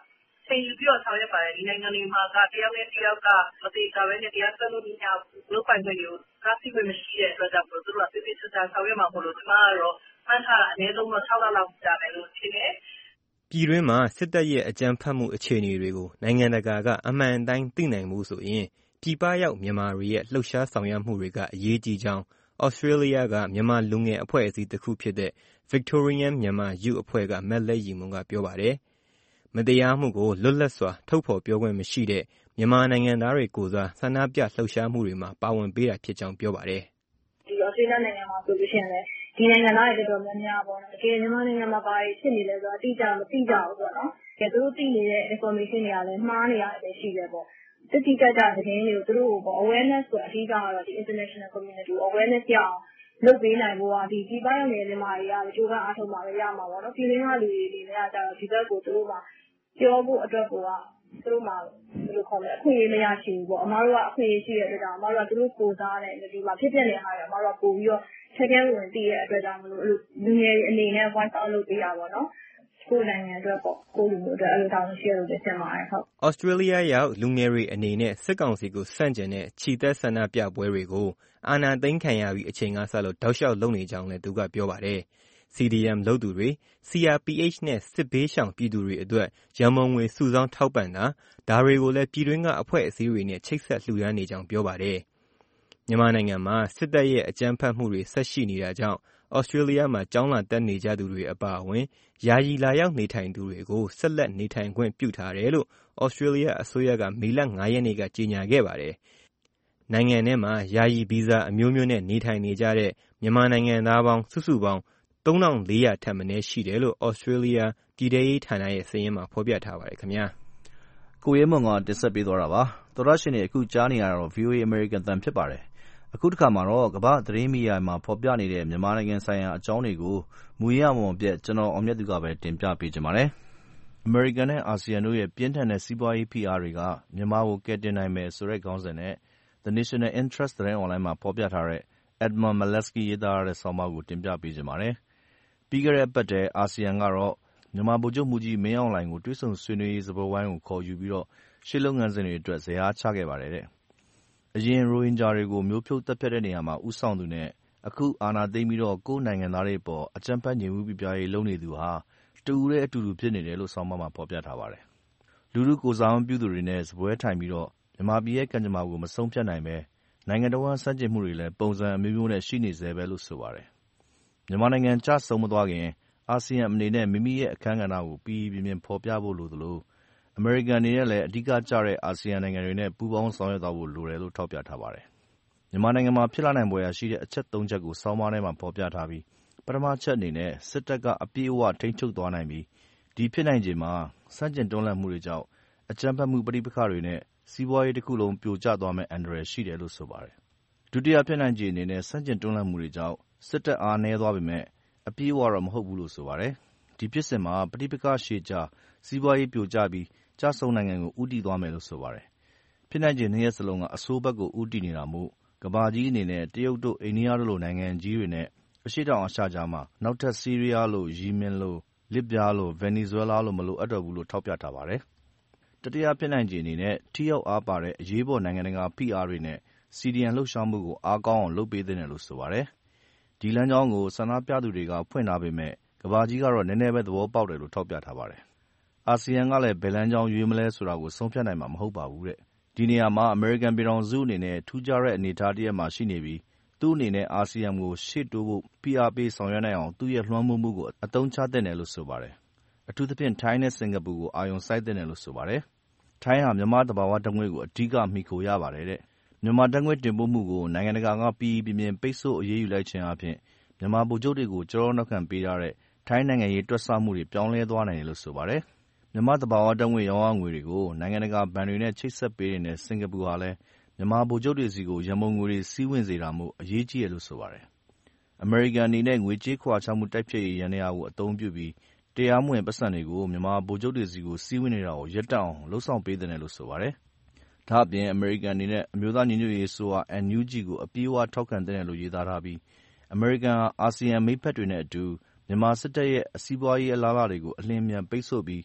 ချိန်ယူပြီးတော့ဆောင်ရွက်ပါတယ်ဒီနိုင်ငံတွေမှာကတယောက်နဲ့တယောက်ကမသေးချာပဲနဲ့တရားစွဲလို့မရဘူးလုပ်ပိုင်ခွင့်တွေကိုကားစီးခွင့်မရှိတဲ့အတွက်ကြောင့်သူတို့ကပြည့်ပြည့်စုံစုံဆောင်ရွက်မှာမို့လို့ဒီမှာကတော့မှန်းထားတာအနည်းဆုံးတော့6လလောက်ကြာမယ်လို့ထင်တယ်ပြည်တွင်းမှာစစ်တပ်ရဲ့အကြမ်းဖက်မှုအခြေအနေတွေကိုနိုင်ငံတကာကအမှန်အတိုင်းသိနိုင်မှုဆိုရင်ပြည်ပရောက်မြန်မာတွေရဲ့လှုပ်ရှားဆောင်ရွက်မှုတွေကအရေးကြီးကြောင်းAustralia ကမြန်မာလူငယ်အဖွဲ့အစည်းတစ်ခုဖြစ်တဲ့ Victorian Myanmar Youth အဖွဲ့ကမက်လက်ရီမွန်ကပြောပါတယ်။မတရားမှုကိုလွတ်လပ်စွာထုတ်ဖော်ပြောခွင့်မရှိတဲ့မြန်မာနိုင်ငံသားတွေကိုယ်စားဆန္ဒပြလှုပ်ရှားမှုတွေမှာပါဝင်ပေးတာဖြစ်ကြောင်းပြောပါတယ်။ဒီ Australia နိုင်ငံမှာဆိုလို့ရှိရင်လည်းဒီနိုင်ငံသားတွေတော်တော်များများပေါ့နော်။တကယ်မြန်မာနိုင်ငံမှာဘာတွေဖြစ်နေလဲဆိုတာအတိအကျမသိကြဘူးပေါ့နော်။သူတို့သိနေတဲ့ information တွေကလည်းမှားနေရတယ်ရှိတယ်ပေါ့။တိကျကျသတင်းတွေကိုသူတို့ကို awareness ဆိုအဓိကကတော့ဒီ international community awareness ရအောင်လုပ်ပေးနိုင်ဖို့ကဒီပြည်ပရောက်နေတဲ့မြန်မာတွေကကြိုးပမ်းအားထုတ်မှာပဲရမှာပေါ့နော်။ပြည်တွင်းကလူတွေအနေနဲ့ကကျတော့ဒီဘက်ကိုသူတို့မှပြောဖို့အတွက်ကိုကသူတို့မှဘယ်လိုခေါ်မလဲအခွင့်အရေးမရရှိဘူးပေါ့။အမားတို့ကအခွင့်အရေးရှိတဲ့အတွက်ကြောင့်အမားတို့ကသူတို့ကိုစားတဲ့ဒီမှာဖြစ်ပျက်နေတဲ့ဟာတွေအမားတို့ကပို့ပြီးတော့ချက်ချင်းဝင်သိတဲ့အတွက်ကြောင့်မလို့လူငယ်တွေအနေနဲ့ voice out လုပ်ပေးတာပေါ့နော်။ကိုယ်နိုင်ငံအတွက်ပေါ့ကိုယ်လူမျိုးအတွက်အဲ့လိုတောင်းရှိရလို့ဖြစ်မှာဟုတ်။ Australia ရောက်လူငယ်တွေအနေနဲ့စစ်ကောင်စီကိုဆန့်ကျင်တဲ့ခြိသက်ဆန္ဒပြပွဲတွေကိုအာဏာသိမ်းခံရပြီးအချိန်ကစလို့တောက်လျှောက်လုပ်နေကြောင်းလည်းသူကပြောပါတယ်။ CDM လုပ်သူတွေ CRPH နဲ့စစ်ဘေးရှောင်ပြည်သူတွေအတွက်ရန်ပုံငွေစုဆောင်းထောက်ပံ့တာဒါတွေကိုလည်းပြည်တွင်းကအဖွဲ့အစည်းတွေနဲ့ချိတ်ဆက်လှူဒါန်းနေကြောင်းပြောပါတယ်။မြန်မာနိုင်ငံမှာစစ်တပ်ရဲ့အကြမ်းဖက်မှုတွေဆက်ရှိနေတာကြောင့် Australia မှာကျောင်းလာတက်နေကြသူတွေအပါအဝင်ယာယီလာရောက်နေထိုင်သူတွေကိုဆက်လက်နေထိုင်ခွင့်ပြုထားတယ်လို့ Australia အစိုးရကမေလ 5 ရက်နေ့ကကြေညာခဲ့ပါတယ်။နိုင်ငံထဲမှာယာယီဗီဇာအမျိုးမျိုးနဲ့နေထိုင်နေကြတဲ့မြန်မာနိုင်ငံသားပေါင်းစုစုပေါင်း 3,400 ထက်မနည်းရှိတယ်လို့ Australia ပြည်ထဲရေးဌာနရဲ့စာရင်းမှာဖော်ပြထားပါတယ်ခင်ဗျာ။ကိုရဲမွန်ကတင်ဆက်ပေးသွားတာပါ။သောတရှင်တွေအခုကြားနေရတော့ VOA American သံဖြစ်ပါတယ်။အခုတစ်ခါမှာတော့ကမ္ဘာသတင်းမီဒီယာမှာဖော်ပြနေတဲ့မြန်မာနိုင်ငံဆိုင်ရာအကြောင်းတွေကိုမူရင်းအမွန်ပြက်ကျွန်တော်အောင်မြတ်သူကပဲတင်ပြပေးချင်ပါတယ်။ American နဲ့ ASEAN တို့ရဲ့ပြင်းထန်တဲ့စီးပွားရေးဖိအားတွေကမြန်မာကိုကယ်တင်နိုင်မယ်ဆိုတဲ့ခေါင်းစဉ်နဲ့ The National Interest သတင်းအွန်လိုင်းမှာဖော်ပြထားတဲ့ Edmund Malesky ရေးသားထားတဲ့ဆောင်းပါးကိုတင်ပြပေးချင်ပါတယ်။ပြီးခဲ့တဲ့အပတ်ထဲ ASEAN ကတော့မြန်မာဗိုလ်ချုပ်မှူးကြီးမင်းအောင်လှိုင်ကိုတွေ့ဆုံဆွေးနွေးရေးစားပွဲဝိုင်းကိုခေါ်ယူပြီးတော့ရှေ့လုပ်ငန်းစဉ်တွေအတွက်ဇယားချခဲ့ပါတယ်။အရင်ရိုဟင်ဂျာတွေကိုမျိုးဖြုတ်သတ်ဖြတ်တဲ့နေရာမှာဦးဆောင်သူနဲ့အခုအာဏာသိမ်းပြီးတော့ကိုယ့်နိုင်ငံသားတွေအပေါ်အကြမ်းဖက်ညှဉ်းပန်းပြရေးလုပ်နေသူဟာတူတဲ့အတူတူဖြစ်နေတယ်လို့ဆောင်းပါးမှာဖော်ပြထားပါတယ်။လူထုကိုယ်စားပြုသူတွေနဲ့စားပွဲထိုင်ပြီးတော့မြန်မာပြည်ရဲ့ကံကြမ္မာကိုမဆုံးဖြတ်နိုင်ပဲနိုင်ငံတော်ဝန်ဆန့်ကျင်မှုတွေလည်းပုံစံအမျိုးမျိုးနဲ့ရှိနေသေးပဲလို့ဆိုပါတယ်။မြန်မာနိုင်ငံကျဆုံးမသွားခင်အာဆီယံအနေနဲ့မိမိရဲ့အခန်းကဏ္ဍကိုပြီးပြင်းပြင်းဖော်ပြဖို့လိုသလိုအမေရိကန်အနေနဲ့လည်းအဓိကကျတဲ့အာဆီယံနိုင်ငံတွေနဲ့ပူးပေါင်းဆောင်ရွက်သွားဖို့လိုတယ်လို့ထောက်ပြထားပါတယ်။မြန်မာနိုင်ငံမှာဖြစ်လာနိုင်ဖွယ်ရှိတဲ့အချက် 3 ချက်ကိုဆောင်းပါးထဲမှာဖော်ပြထားပြီးပထမချက်အနေနဲ့စစ်တပ်ကအပြည့်အဝထိန်းချုပ်သွားနိုင်ပြီးဒီဖြစ်နိုင်ခြေမှာဆန့်ကျင်တွန်းလှန်မှုတွေကြောင့်အကြမ်းဖက်မှုပဋိပက္ခတွေနဲ့စီးပွားရေးတစ်ခုလုံးပြိုကျသွားမယ့်အန္တရာယ်ရှိတယ်လို့ဆိုပါတယ်။ဒုတိယဖြစ်နိုင်ခြေအနေနဲ့ဆန့်ကျင်တွန်းလှန်မှုတွေကြောင့်စစ်တပ်အားနည်းသွားပေမဲ့အပြည့်အဝတော့မဟုတ်ဘူးလို့ဆိုပါတယ်။ဒီဖြစ်စဉ်မှာပဋိပက္ခရှည်ကြာစီးပွားရေးပြိုကျပြီးကျဆုံးနိုင်ငံကိုဦးတည်သွားမယ်လို့ဆိုပါတယ်။ဖြစ်နိုင်ခြေ2 ရက်စလုံးကအဆိုးဘက်ကိုဦးတည်နေတာမို့ကမ္ဘာကြီးအနေနဲ့တရုတ်တို့အိန္ဒိယတို့လိုနိုင်ငံကြီးတွေနဲ့အရှေ့တောင်အာရှကြားမှာနောက်ထပ်ဆီးရီးယားလိုယီမင်လိုလစ်ဗျားလိုဗင်နီဇွဲလားလိုမလိုအပ်တော့ဘူးလို့ထောက်ပြထားပါတယ်။တတိယဖြစ်နိုင်ခြေအနေနဲ့ထိရောက်အားပါတဲ့အရေးပေါ်နိုင်ငံတကာဖိအားတွေနဲ့ CDM လှုပ်ရှားမှုကိုအားကောင်းအောင်လုပ်ပေးသင့်တယ်လို့ဆိုပါတယ်။ဒီလမ်းကြောင်းကိုဆန္ဒပြသူတွေကဖွင့်ထားပေမဲ့ကမ္ဘာကြီးကတော့နည်းနည်းပဲသဘောပေါက်တယ်လို့ထောက်ပြထားပါတယ်။အာဆီယံကလည်းဘယ်လမ်းကြောင်းရွေးမလဲဆိုတာကိုဆုံးဖြတ်နိုင်မှာမဟုတ်ပါဘူးတဲ့။ဒီနေရာမှာအမေရိကန်ပြည်ထောင်စုအနေနဲ့ထူးခြားတဲ့အနေအထားတစ်ရပ်မှာရှိနေပြီးသူ့အနေနဲ့အာဆီယံကိုရှေ့တိုးဖို့ဖိအားပေးဆောင်ရွက်နိုင်အောင်သူ့ရဲ့လွှမ်းမိုးမှုကိုအသုံးချသင့်တယ်လို့ဆိုပါတယ်။အထူးသဖြင့်ထိုင်းနဲ့စင်ကာပူကိုအာရုံစိုက်သင့်တယ်လို့ဆိုပါတယ်။ထိုင်းဟာမြန်မာသဘာဝဓာတ်ငွေ့ကိုအဓိကမှီခိုရပါတယ်တဲ့။မြန်မာဓာတ်ငွေ့တင်ပို့မှုကိုနိုင်ငံတကာကပြင်းပြင်းပိတ်ဆို့အရေးယူလိုက်ခြင်းအပြင်မြန်မာဗိုလ်ချုပ်တွေကိုကျောထောက်နောက်ခံပေးထားတဲ့ထိုင်းနိုင်ငံရေးတွက်ဆမှုတွေပြောင်းလဲသွားနိုင်တယ်လို့ဆိုပါတယ်။မြန်မာသဘာဝဓာတ်ငွေ့ရောင်းရငွေတွေကိုနိုင်ငံတကာဘဏ်တွေနဲ့ချိတ်ဆက်ပေးနေတဲ့စင်ကာပူဟာလည်းမြန်မာဗိုလ်ချုပ်တွေဆီကိုရန်ပုံငွေတွေစီးဝင်စေတာမို့အရေးကြီးတယ်လို့ဆိုပါတယ်။အမေရိကန်အနေနဲ့ငွေကြေးခဝါချမှုတိုက်ဖျက်ရေးယန္တရားကိုအသုံးပြုပြီးတရားမဝင်ပိုက်ဆံတွေကိုမြန်မာဗိုလ်ချုပ်တွေဆီကိုစီးဝင်နေတာကိုရပ်တန့်အောင်လုပ်ဆောင်ပေးသင့်တယ်လို့ဆိုပါတယ်။ဒါ့အပြင်အမေရိကန်အနေနဲ့အမျိုးသားညီညွတ်ရေးအစိုးရ NUG ကိုအပြည့်အဝထောက်ခံသင့်တယ်လို့ရေးသားထားပြီးအမေရိကန်ဟာအာဆီယံမိတ်ဖက်တွေနဲ့အတူမြန်မာစစ်တပ်ရဲ့စီးပွားရေးအလားအလာတွေကိုအလျင်အမြန်ပိတ်ဆို့ပြီး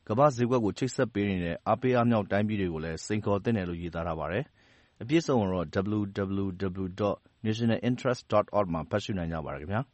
ကမ္ဘာ့ဈေးကွက်ကိုချိတ်ဆက်ပေးနေတဲ့အားပေးအားမြောက်တိုင်းပြည်တွေကိုလည်းစိန်ခေါ်သင့်တယ်လို့ရေးသားထားပါတယ်။အပြည့်အစုံကိုတော့ www.nationalinterest.org မှာဖတ်ရှုနိုင်ကြပါတယ်ခင်ဗျာ။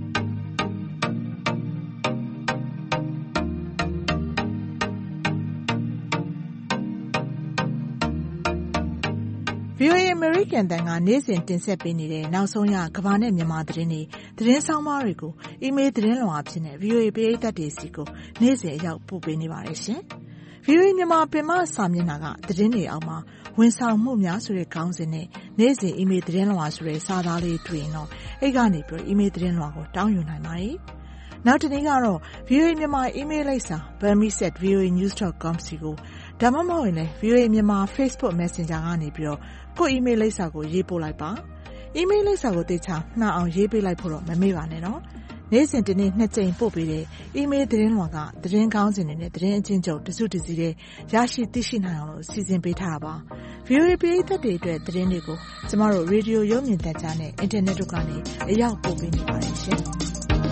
VOA အမေရိကန်အသံကနေ့စဉ်တင်ဆက်ပေးနေတဲ့နောက်ဆုံးရကမ္ဘာနဲ့မြန်မာသတင်းတွေသတင်းဆောင်းပါးတွေကိုအီးမေးလ်သတင်းလွှာအဖြစ်နဲ့ VOA ပရိသတ်တွေစီကိုနေ့စဉ်အရောက်ပို့ပေးနေပါတယ်ရှင်။ VOA မြန်မာပင်မစာမျက်နှာကသတင်းတွေအောက်မှာဝန်ဆောင်မှုများဆိုတဲ့ခေါင်းစဉ်နဲ့နေ့စဉ်အီးမေးလ်သတင်းလွှာဆိုတဲ့စာသားလေးတွေ့ရင်တော့အဲ့ကနေပြီးအီးမေးလ်သတင်းလွှာကိုတောင်းယူနိုင်ပါတယ်။နောက်တစ်နေ့ကတော့ VOA မြန်မာအီးမေးလ်လိပ်စာ burmese@voanews.com စီကိုဒါမှမဟုတ်ရင်လည်း VOA မြန်မာ Facebook Messenger ကနေပြီးတော့ကိုယ့်အီးမေးလ်လိပ်စာကိုရေးပို့လိုက်ပါ။အီးမေးလ်လိပ်စာကိုသေချာမှန်အောင်ရေးပေးလိုက်ဖို့တော့မမေ့ပါနဲ့နော်။နေ့စဉ်တစ်နေ့2ကြိမ်ပို့ပေးတဲ့အီးမေးလ်သတင်းလွှာကသတင်းကောင်းစင်တွေနဲ့သတင်းအချင်းချုပ်တစုတစည်းတဲ့ရရှိသိရှိနိုင်အောင်လို့စီစဉ်ပေးထားတာပါ။ VOA ပရိသတ်တွေအတွက်သတင်းတွေကိုကျမတို့ရေဒီယိုရုပ်မြင်သံကြားနဲ့အင်တာနက်တို့ကနေအရောက်ပို့ပေးနေပါတယ်ရှင်။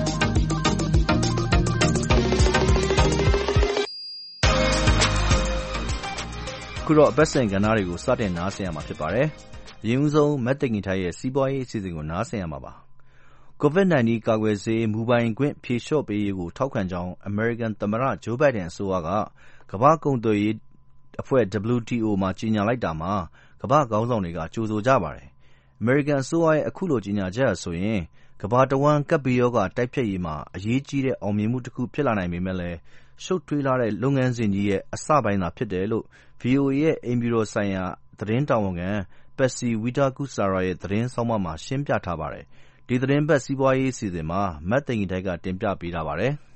ခုတော့အပတ်စဉ်ကဏ္ဍတွေကိုစတင်နားဆင်ရမှာဖြစ်ပါတယ်။အရင်ဆုံးမတ်တင်ကြီးထိုင်ရဲ့စီးပွားရေးအစီအစဉ်ကိုနားဆင်ရမှာပါ။ COVID-19 ကာကွယ်ဆေးမူပိုင်ခွင့်ဖြေလျှော့ပေးရေးကိုထောက်ခံကြောင်းအမေရိကန်သမ္မတဂျိုးဘိုင်ဒန်အစိုးရကကမ္ဘာ့ကုန်သွယ်ရေးအဖွဲ့ WTO မှာကြေညာလိုက်တာမှာကမ္ဘာ့ခေါင်းဆောင်တွေကကြိုဆိုကြပါတယ်။အမေရိကန်အစိုးရရဲ့အခုလိုကြေညာချက်ဟာဆိုရင်ကမ္ဘာတဝန်းကပ်ဘေးရောဂါတိုက်ဖျက်ရေးမှာအရေးကြီးတဲ့အောင်မြင်မှုတစ်ခုဖြစ်လာနိုင်ပေမဲ့လည်းရှုပ်ထွေးလှတဲ့လုပ်ငန်းစဉ်ကြီးရဲ့အစပိုင်းသာဖြစ်တယ်လို့ VOA ရဲ့အိမ်ဖြူတော်ဆိုင်ရာသတင်းတာဝန်ခံ Patsy Widakuswara ရဲ့သတင်းဆောင်းပါးမှာရှင်းပြထားပါတယ်။ဒီသတင်းပတ်စီးပွားရေးအစီအစဉ်မှာမတ်သိင်္ဂီထိုက်ကတင်ပြပေးထားပါတယ်။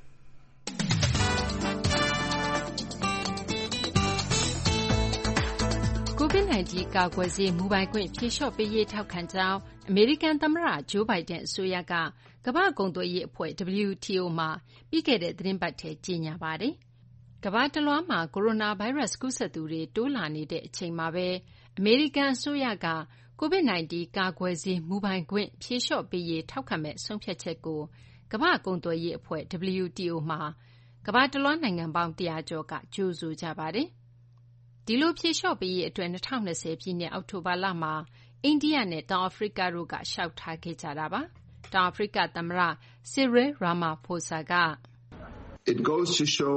COVID-19 ကာကွယ်ဆေးမူပိုင်ခွင့်ဖြေလျှော့ပေးရေးထောက်ခံကြောင်းအမေရိကန်သမ္မတဂျိုးဘိုင်ဒန်အစိုးရကကမ္ဘာ့ကုန်သွယ်ရေးအဖွဲ့ WTO မှာပြီးခဲ့တဲ့သတင်းပတ်ထဲကြေညာပါတယ်။ကမ္ဘာတလွှားမှာကိုရိုနာဗိုင်းရပ်စ်ကူးစက်သူတွေတိုးလာနေတဲ့အချိန်မှာပဲအမေရိကန်အစိုးရက COVID-19 ကာကွယ်ဆေးမူပိုင်ခွင့်ဖြေလျှော့ပေးရေးထောက်ခံမယ့်ဆုံးဖြတ်ချက်ကိုကမ္ဘာ့ကုန်သွယ်ရေးအဖွဲ့ WTO မှာကမ္ဘာတလွှားနိုင်ငံပေါင်း100ကျော်ကကြိုဆိုကြပါတယ်။ဒီလိုဖြေလျှော့ပေးရေးအတွက်2020ပြည့်နှစ်အောက်တိုဘာလမှာအိန္ဒိယနဲ့တောင်အာဖရိကတို့ကလျှောက်ထားခဲ့ကြတာပါ။တောင်အာဖရိကသမ္မတ Cyril Ramaphosa က It goes to show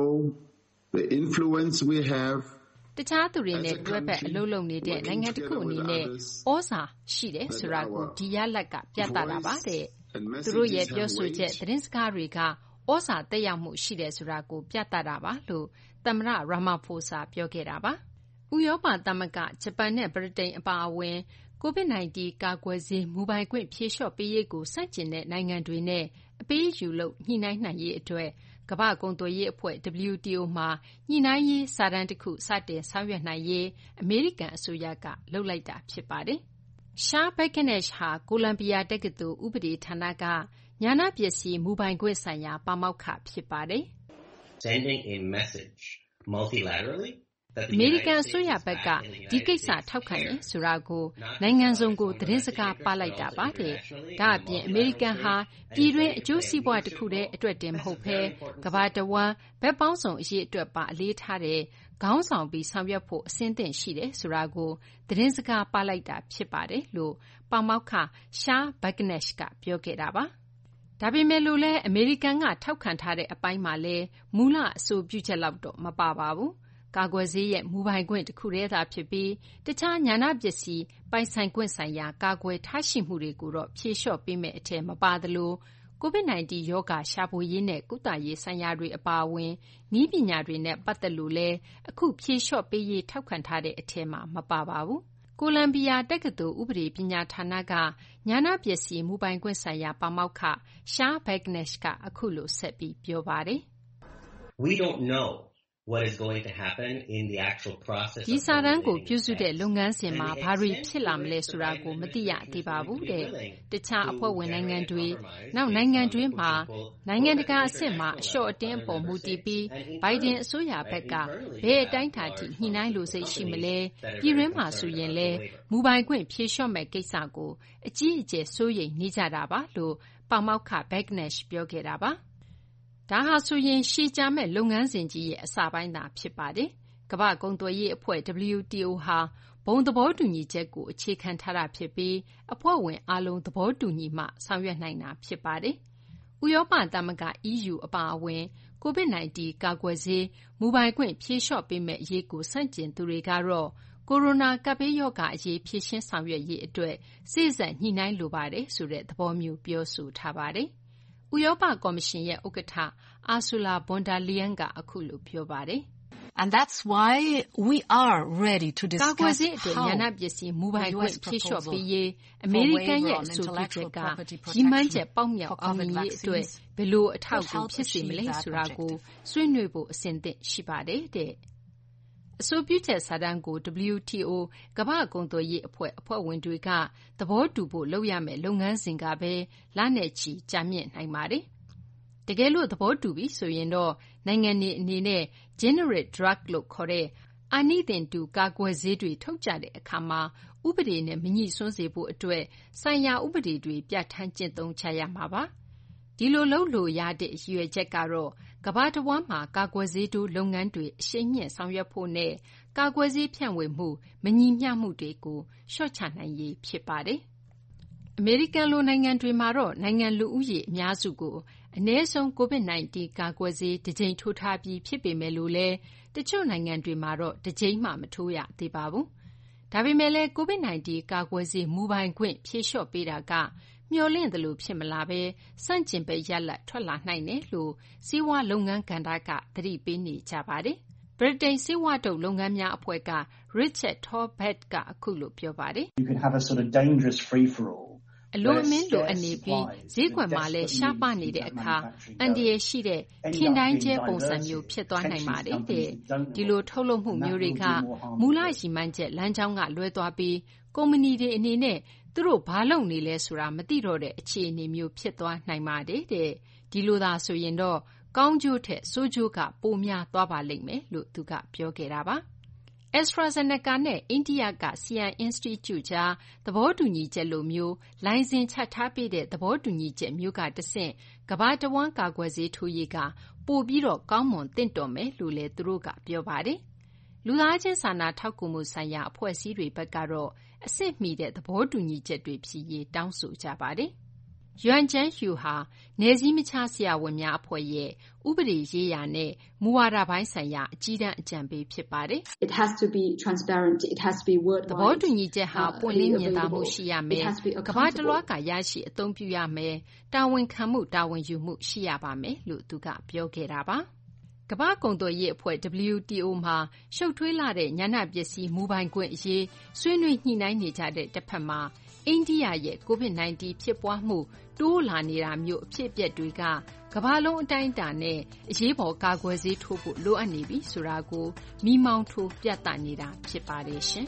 the influence we have တခြားသူတွေနဲ့တွဲဘက်အလုပ်လုပ်နေတဲ့နိုင်ငံတစ်ခုအနေနဲ့ဩဇာရှိတယ်ဆိုတာကိုဒီရလဒ်ကပြသတာပါတဲ့။သူတို့ရဲ့ပြောဆိုချက်သတင်းစကားတွေကဩဇာသက်ရောက်မှုရှိတယ်ဆိုတာကိုပြသတာပါလို့သမ္မတ Ramaphosa ပြောခဲ့တာပါ။ဥရောပသမဂ္ဂဂျပန်နဲ့ဗြိတိန်အပါအဝင် COVID-19 ကာကွယ်ဆေးမူပိုင်ခွင့်ဖြေလျှော့ပေးရေးကိုဆန့်ကျင်တဲ့နိုင်ငံတွေနဲ့အပေးအယူလုပ်ညှိနှိုင်းနိုင်ရေးအတွက်ကမ္ဘာ့ကုန်သွယ်ရေးအဖွဲ့ WTO မှာညှိနှိုင်းရေးစာတမ်းတစ်ခုစတင်ဆောင်ရွက်နိုင်ရေးအမေရိကန်အစိုးရကလုပ်လိုက်တာဖြစ်ပါတယ်။ Shah Bakhanesh ဟာကိုလံဘီယာတက္ကသိုလ်ဥပဒေဌာနကဉာဏပစ္စည်းမူပိုင်ခွင့်ဆိုင်ရာပါမောက္ခဖြစ်ပါတယ်။ Sending a message multilaterally အမေရိကန်အစိုးရဘက်ကဒီကိစ္စထောက်ခံတယ်ဆိုတာကိုနိုင်ငံစုံကိုသတင်းစကားပါလိုက်တာပါတဲ့။ဒါအပြင်အမေရိကန်ဟာပြည်တွင်းအကျိုးစီးပွားတစ်ခုတည်းအတွက်တင်မဟုတ်ဘဲကမ္ဘာတဝန်းဘက်ပေါင်းစုံအရေးအတွက်ပါအလေးထားတဲ့ခေါင်းဆောင်ပြီးဆောင်ရွက်ဖို့အဆင်သင့်ရှိတယ်ဆိုတာကိုသတင်းစကားပါလိုက်တာဖြစ်ပါတယ်လို့ပါမောက္ခ Shah Bakhanesh ကပြောခဲ့တာပါ။ဒါပေမဲ့လို့လည်းအမေရိကန်ကထောက်ခံထားတဲ့အပိုင်းမှာလည်းမူလအဆိုပြုချက်လောက်တော့မပါပါဘူး။ကာကွယ်ဆေးရဲ့မူပိုင်ခွင့်တစ်ခုတည်းသာဖြစ်ပြီးတခြားဉာဏပစ္စည်းပိုင်ဆိုင်ခွင့်ဆိုင်ရာကာကွယ်ထားရှိမှုတွေကိုတော့ဖြေလျှော့ပေးမယ့်အထက်မပါသလို COVID-19 ရောဂါရှာဖွေရေးနဲ့ကုသရေးဆိုင်ရာတွေအပါအဝင်နည်းပညာတွေနဲ့ပတ်သက်လို့လည်းအခုဖြေလျှော့ပေးရေးထောက်ခံထားတဲ့အထက်မှာမပါပါဘူး။ကိုလံဘီယာတက္ကသိုလ်ဥပဒေပညာဌာနကဉာဏပစ္စည်းမူပိုင်ခွင့်ဆိုင်ရာပါမောက္ခ Shah Bakhanesh ကအခုလိုဆက်ပြီးပြောပါတယ်။ We don't know what is going to happen in the actual process ဒီစာတမ်းကိုပြုစုတဲ့လုပ်ငန်းစဉ်မှာဘာတွေဖြစ်လာမလဲဆိုတာကိုမသိရသေးပါဘူးတဲ့တခြားအဖွဲ့ဝင်နိုင်ငံတွေနောက်နိုင်ငံတွေမှာနိုင်ငံတကာအဆင့်မှာအလျှော့အတင်းအပေါ်မူတည်ပြီးဘိုင်ဒန်အစိုးရဘက်ကဘယ်အတိုင်းအတာထိညှိနှိုင်းလို့စိတ်ရှိမလဲပြည်တွင်းမှာဆိုရင်လဲမူပိုင်ခွင့်ဖြေလျှော့မဲ့ကိစ္စကိုအကြီးအကျယ်စိုးရိမ်နေကြတာပါလို့ပါမောက္ခ Bagnesh ပြောခဲ့တာပါဒါဟာဆိုရင်ရှည်ကြာမဲ့လုပ်ငန်းစဉ်ကြီးရဲ့အစပိုင်းသာဖြစ်ပါတယ်။ကမ္ဘာ့ကုန်သွယ်ရေးအဖွဲ့ WTO ဟာဘုံသဘောတူညီချက်ကိုအခြေခံထားတာဖြစ်ပြီးအဖွဲ့ဝင်အားလုံးသဘောတူညီမှဆောင်ရွက်နိုင်တာဖြစ်ပါတယ်။ဥရောပသမဂ္ဂ EU အပါအဝင် COVID-19 ကာကွယ်ဆေးမူပိုင်ခွင့်ဖြေလျှော့ပေးမယ့်အရေးကိုဆန့်ကျင်သူတွေကတော့ကိုရိုနာကပ်ဘေးရောဂါအရေးဖြေရှင်းဆောင်ရွက်ရေးအတွက်စေ့စပ်ညှိနှိုင်းလိုပါတယ်ဆိုတဲ့သဘောမျိုးပြောဆိုထားပါတယ်။ဥရောပကော်မရှင်ရဲ့ဥက္ကဋ္ဌ Ursula von der Leyen ကအခုလိုပြောပါတယ်။ And that's why we are ready to discuss ကာကွယ်ဆေးအတွက်ဉာဏပစ္စည်းမူပိုင်ခွင့်ဖြေလျှော့ပေးရေးအမေရိကန်ရဲ့အဆိုပြုချက်ကရည်မှန်းချက်ပေါက်မြောက်အောင်မြင်ရေးအတွက်ဘယ်လိုအထောက်အကူဖြစ်စေမလဲဆိုတာကိုဆွေးနွေးဖို့အဆင်သင့်ရှိပါတယ်တဲ့အဆိုပြုချက်စာတမ်းကို WTO ကမ္ဘာ့ကုန်သွယ်ရေးအဖွဲ့ဝင်တွေကသဘောတူဖို့လုပ်ရမယ့်လုပ်ငန်းစဉ်ကပဲလနဲ့ချီကြာမြင့်နိုင်ပါတယ်တကယ်လို့သဘောတူပြီဆိုရင်တော့နိုင်ငံတွေအနေနဲ့ generic drug လို့ခေါ်တဲ့အာနိသင်တူကာကွယ်ဆေးတွေထုတ်ကြတဲ့အခါမှာဥပဒေနဲ့မငြိစွန်းစေဖို့အတွက်ဆိုင်ရာဥပဒေတွေပြဋ္ဌာန်းကျင့်သုံးကြရမှာပါဒီလိုလုပ်လို့ရတဲ့ရည်ရွယ်ချက်ကတော့ကမ္ဘာတဝန်းမှာကာကွယ်ဆေးတိုးလုပ်ငန်းတွေအရှိန်မြင့်ဆောင်ရွက်ဖို့နဲ့ကာကွယ်ဆေးဖြန့်ဝေမှုမညီမျှမှုတွေကိုလျှော့ချနိုင်ရေးဖြစ်ပါတယ်အမေရိကန်လိုနိုင်ငံတွေမှာတော့နိုင်ငံလူဦးရေအများစုကိုအနည်းဆုံး COVID-19 ကာကွယ်ဆေးတစ်ကြိမ်ထိုးထားပြီးဖြစ်ပေမဲ့လို့လည်းတချို့နိုင်ငံတွေမှာတော့တစ်ကြိမ်မှမထိုးရသေးပါဘူး။ဒါပေမဲ့လည်း COVID-19 ကာကွယ်ဆေးမူပိုင်ခွင့်ဖြေလျှော့ပေးတာကမျှော်လင့်သလိုဖြစ်မလာဘဲစန့်ကျင်ဘက်ရလဒ်ထွက်လာနိုင်တယ်လို့ဆေးဝါးလုပ်ငန်းကဏ္ဍကသတိပေးနေကြပါတယ်။ဗြိတိန်ဆေးဝါးထုတ်လုပ်ငန်းများအဖွဲ့က Richard Torbett ကအခုလိုပြောပါတယ်။ You can have a sort of dangerous free for all အလွန်အမင်းလိုအပ်နေပြီးဈေးကွက်မှာလည်းရှားပါနေတဲ့အခါအန်ဒီရရှိတဲ့ထင်တိုင်းကျဲပုံစံမျိုးဖြစ်သွားနိုင်ပါတယ်တဲ့ဒီလိုထုတ်လုပ်မှုမျိုးတွေကမူလရည်မှန်းချက်လမ်းကြောင်းကလွဲသွားပြီးကုမ္ပဏီတွေအနေနဲ့သူတို့ဘာလုပ်နေလဲဆိုတာမသိတော့တဲ့အခြေအနေမျိုးဖြစ်သွားနိုင်ပါတယ်တဲ့ဒီလိုသာဆိုရင်တော့ကောင်းကျိုးထက်ဆိုးကျိုးကပိုများသွားပါလိမ့်မယ်လို့သူကပြောခဲ့တာပါAstraZeneca နဲ့အိန္ဒိယက Serum Institute ကြားသဘောတူညီချက်လိုမျိုးလိုင်စင်ချထားပေးတဲ့သဘောတူညီချက်မျိုးကတဆင့်ကမ္ဘာတဝန်းကာကွယ်ဆေးထိုးရေးကပိုပြီးတော့ကောင်းမွန်သင့်တော်မယ်လို့လည်းသူတို့ကပြောပါတယ်။လူသားချင်းစာနာထောက်ကူမှုဆိုင်ရာအဖွဲ့အစည်းတွေဘက်ကတော့အဆင့်မီတဲ့သဘောတူညီချက်တွေဖြစ်ရေးတောင်းဆိုကြပါတယ်။ယွမ်ကျန်းဟျူဟာနယ်စည်းမခြားဆရာဝန်များအဖွဲ့ရဲ့ဥပဒေရေးရာနဲ့မူဝါဒပိုင်းဆိုင်ရာအကြီးတန်းအကြံပေးဖြစ်ပါတယ်။ It has to be transparent. It has to be worldwide. သဘောတူညီချက်ဟာပွင့်လင်းမြင်သာမှုရှိရမယ်။ကမ္ဘာတလွှားကရရှိအသုံးပြုရမယ်။တာဝန်ခံမှုတာဝန်ယူမှုရှိရပါမယ်လို့သူကပြောခဲ့တာပါ။ကမ္ဘာ့ကုန်သွယ်ရေးအဖွဲ့ WTO မှာရှုပ်ထွေးလာတဲ့ဉာဏပစ္စည်းမူပိုင်ခွင့်အရေးဆွေးနွေးညှိနှိုင်းနေကြတဲ့တစ်ဖက်မှာအိန္ဒိယရဲ့ COVID-19 ဖြစ်ပွားမှုတိုးလာနေတာမျိုးအဖြစ်အပျက်တွေကကမ္ဘာလုံးအတိုင်းအတာနဲ့အရေးပေါ်ကာကွယ်ဆေးထိုးဖို့လိုအပ်နေပြီဆိုတာကိုမီးမောင်းထိုးပြသနေတာဖြစ်ပါတယ်ရှင်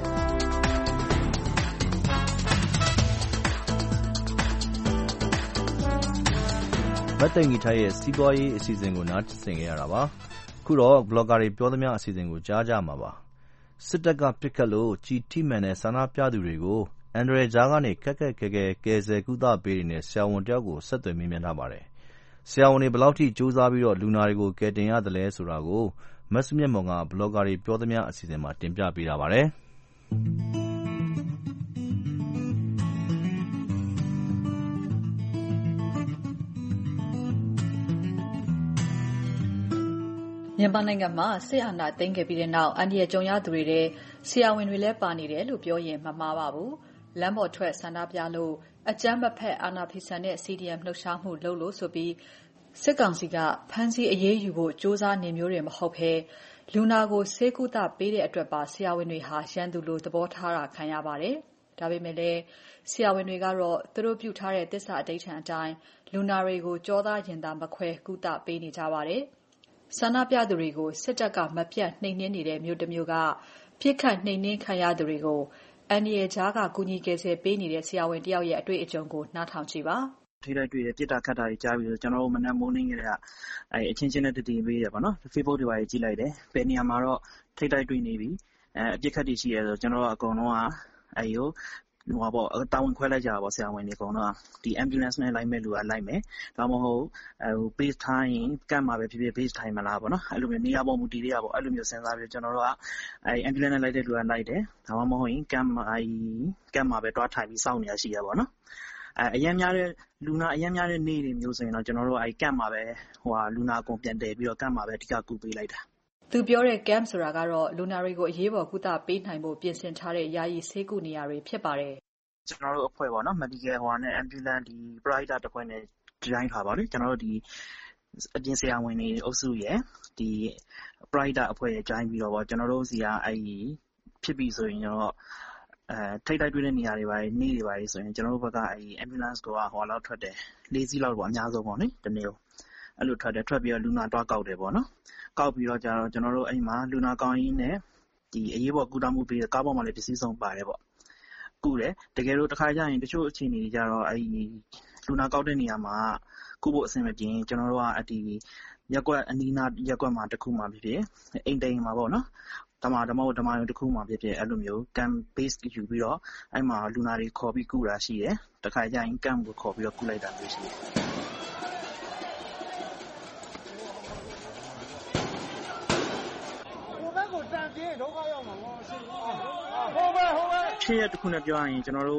မတ်သိင်္ဂီထိုက်ရဲ့စီးပွားရေးအစီအစဉ်ကိုနားဆင်ကြရတာပါခုတော့ဘလော့ဂါတွေပြောသမျှအစီအစဉ်ကိုကြားကြမှာပါစစ်တပ်ကပစ်ခတ်လို့ကြီးထိမှန်တဲ့ဆန္ဒပြသူတွေကိုအန်ဒရယ်ဂျာကနေခက်ခက်ခဲခဲကယ်ဆယ်ကုသပေးနေတဲ့ဆရာဝန်တယောက်ကိုဆက်သွယ်မေးမြန်းထားပါတယ်ဆရာဝန်တွေဘယ်လောက်ထိစူးစမ်းပြီးတော့လူနာတွေကိုကယ်တင်ရသလဲဆိုတာကိုမတ်စမြတ်မောင်ကဘလော့ဂါတွေပြောသမျှအစီအစဉ်မှာတင်ပြပေးထားပါတယ်မြန်မာနိုင်ငံမှာစစ်အာဏာသိမ်းခဲ့ပြီးတဲ့နောက်အန္တရာယ်ကြုံရသူတွေထဲဆရာဝန်တွေလည်းပါနေတယ်လို့ပြောရင်မမှားပါဘူး။လမ်းပေါ်ထွက်ဆန္ဒပြလို့အကြမ်းမဖက်အာဏာဖီဆန်တဲ့ CDM လှုပ်ရှားမှုလုပ်လို့ဆိုပြီးစစ်ကောင်စီကဖမ်းဆီးအရေးယူဖို့စ조사နေမျိုးတွေမဟုတ်ဘဲလူနာကိုဆေးကုသပေးတဲ့အတွက်ပါဆရာဝန်တွေဟာရန်သူလိုသဘောထားတာခံရပါတယ်။ဒါပေမဲ့လည်းဆရာဝန်တွေကတော့သူတို့ပြုထားတဲ့သစ္စာအဓိဋ္ဌာန်အတိုင်းလူနာတွေကိုကြောသားရင်သားမခွဲကုသပေးနေကြပါတယ်။ဆန္ဒပြသူတွေကိုစစ်တပ်ကမပြတ်နှိမ်နင်းနေတဲ့မြို့တစ်မြို့ကပြစ်ခတ်နှိမ်နင်းခံရသူတွေကိုအန်ဒီရဲ့ကြားကကူညီကယ်ဆယ်ပေးနေတဲ့ဆရာဝန်တယောက်ရဲ့အတွေ့အကြုံကိုနားထောင်ကြည့်ပါထိတိုက်တွေ့ရပြစ်တာခတ်တာကြီးကြားပြီးတော့ကျွန်တော်တို့မနက်မိုးလင်းခဲ့တဲ့အချင်းချင်းနဲ့တည်ပေးရပါတော့ Facebook တွေပါကြည့်လိုက်တယ်ဘယ်နေရာမှာတော့ထိတိုက်တွေ့နေပြီအပြစ်ခတ်တည်ရှိရဲဆိုကျွန်တော်တို့အကုန်လုံးကကိုတာဝန်ခွဲလိုက်ကြတာပေါ့ဆရာဝန်တွေအကုန်လုံးကဒီ ambulance နဲ့လိုက်မဲ့လူကလိုက်မယ်ဒါမှမဟုတ်base ထိုင်းရင်ကန့်မှာပဲဖြစ်ဖြစ် base ထိုင်းမလားပေါ့နော်အဲ့လိုမျိုးနေရာပေါ်မူတည်ရပေါ့အဲ့လိုမျိုးစဉ်းစားပြီးကျွန်တော်တို့ကambulance နဲ့လိုက်တဲ့လူကလိုက်တယ်ဒါမှမဟုတ်ရင်ကန့်မှာပဲတွားထိုင်ပြီးစောင့်နေရရှိရပေါ့နော်အရင်များတဲ့လူနာအရင်များတဲ့နေ့တွေမျိုးဆိုရင်တော့ကျွန်တော်တို့ကကန့်မှာပဲလူနာအကုန်ပြန်တည်ပြီးတော့ကန့်မှာပဲအဓိကကူပေးလိုက်တာသူပြောတဲ့ camp ဆိုတာကတော့လူနာတွေကိုအရေးပေါ်ကုသပေးနိုင်ဖို့ပြင်ဆင်ထားတဲ့ယာယီဆေးကုနေရာတွေဖြစ်ပါတယ်ကျွန်တော်တို့အဖွဲ့ပေါ့နော် medical နဲ့ ambulance ဒီ provider တစ်ဖွဲ့နဲ့join ထားပါလေကျွန်တော်တို့ဒီအပြင်ဆရာဝန်တွေအုပ်စုရဲ့ဒီ provider အဖွဲ့ရဲ့ join ပြီးတော့ပေါ့ကျွန်တော်တို့စီကဖြစ်ပြီဆိုရင်တော့ထိတ်တိုက်တွေ့တဲ့နေရာတွေပါနေတွေပါဆိုရင်ကျွန်တော်တို့ဘက်ကambulance ကိုလောက်ထွက်တယ်၄စီးလောက်ပေါ့အများဆုံးပေါ့နိတနေ့အဲ့လိုထွက်ပြီးတော့လူနာတွားကောက်တယ်ပေါ့နော်ကောက်ပြီးတော့ကျတော့ကျွန်တော်တို့အိမ်မှာလူနာကောင်းရင်းနဲ့ဒီအရေးပေါ်ကုသမှုပေးကားပေါ်မှာလည်းပစ္စည်းဆုံးပါတယ်ပေါ့ကုတယ်တကယ်လို့တစ်ခါကျရင်တချို့အခြေအနေတွေကျတော့လူနာကောက်တဲ့နေရာမှာကုဖို့အဆင်မပြေရင်ကျွန်တော်တို့ကဒီရက်ကွက်အနီးနားရက်ကွက်မှာတစ်ခုမှဖြစ်ဖြစ်အိမ်တိမ်မှာပေါ့နော်ဓမ္မယုံတစ်ခုမှဖြစ်ဖြစ်အဲ့လိုမျိုး camp base ယူပြီးတော့အဲ့မှာလူနာတွေခေါ်ပြီးကုတာရှိတယ်တစ်ခါကျရင် camp ကိုခေါ်ပြီးတော့ကုလိုက်တာမျိုးရှိတယ်ဖြစ်ရတစ်ခုနဲ့ပြောရရင်ကျွန်တော်တို့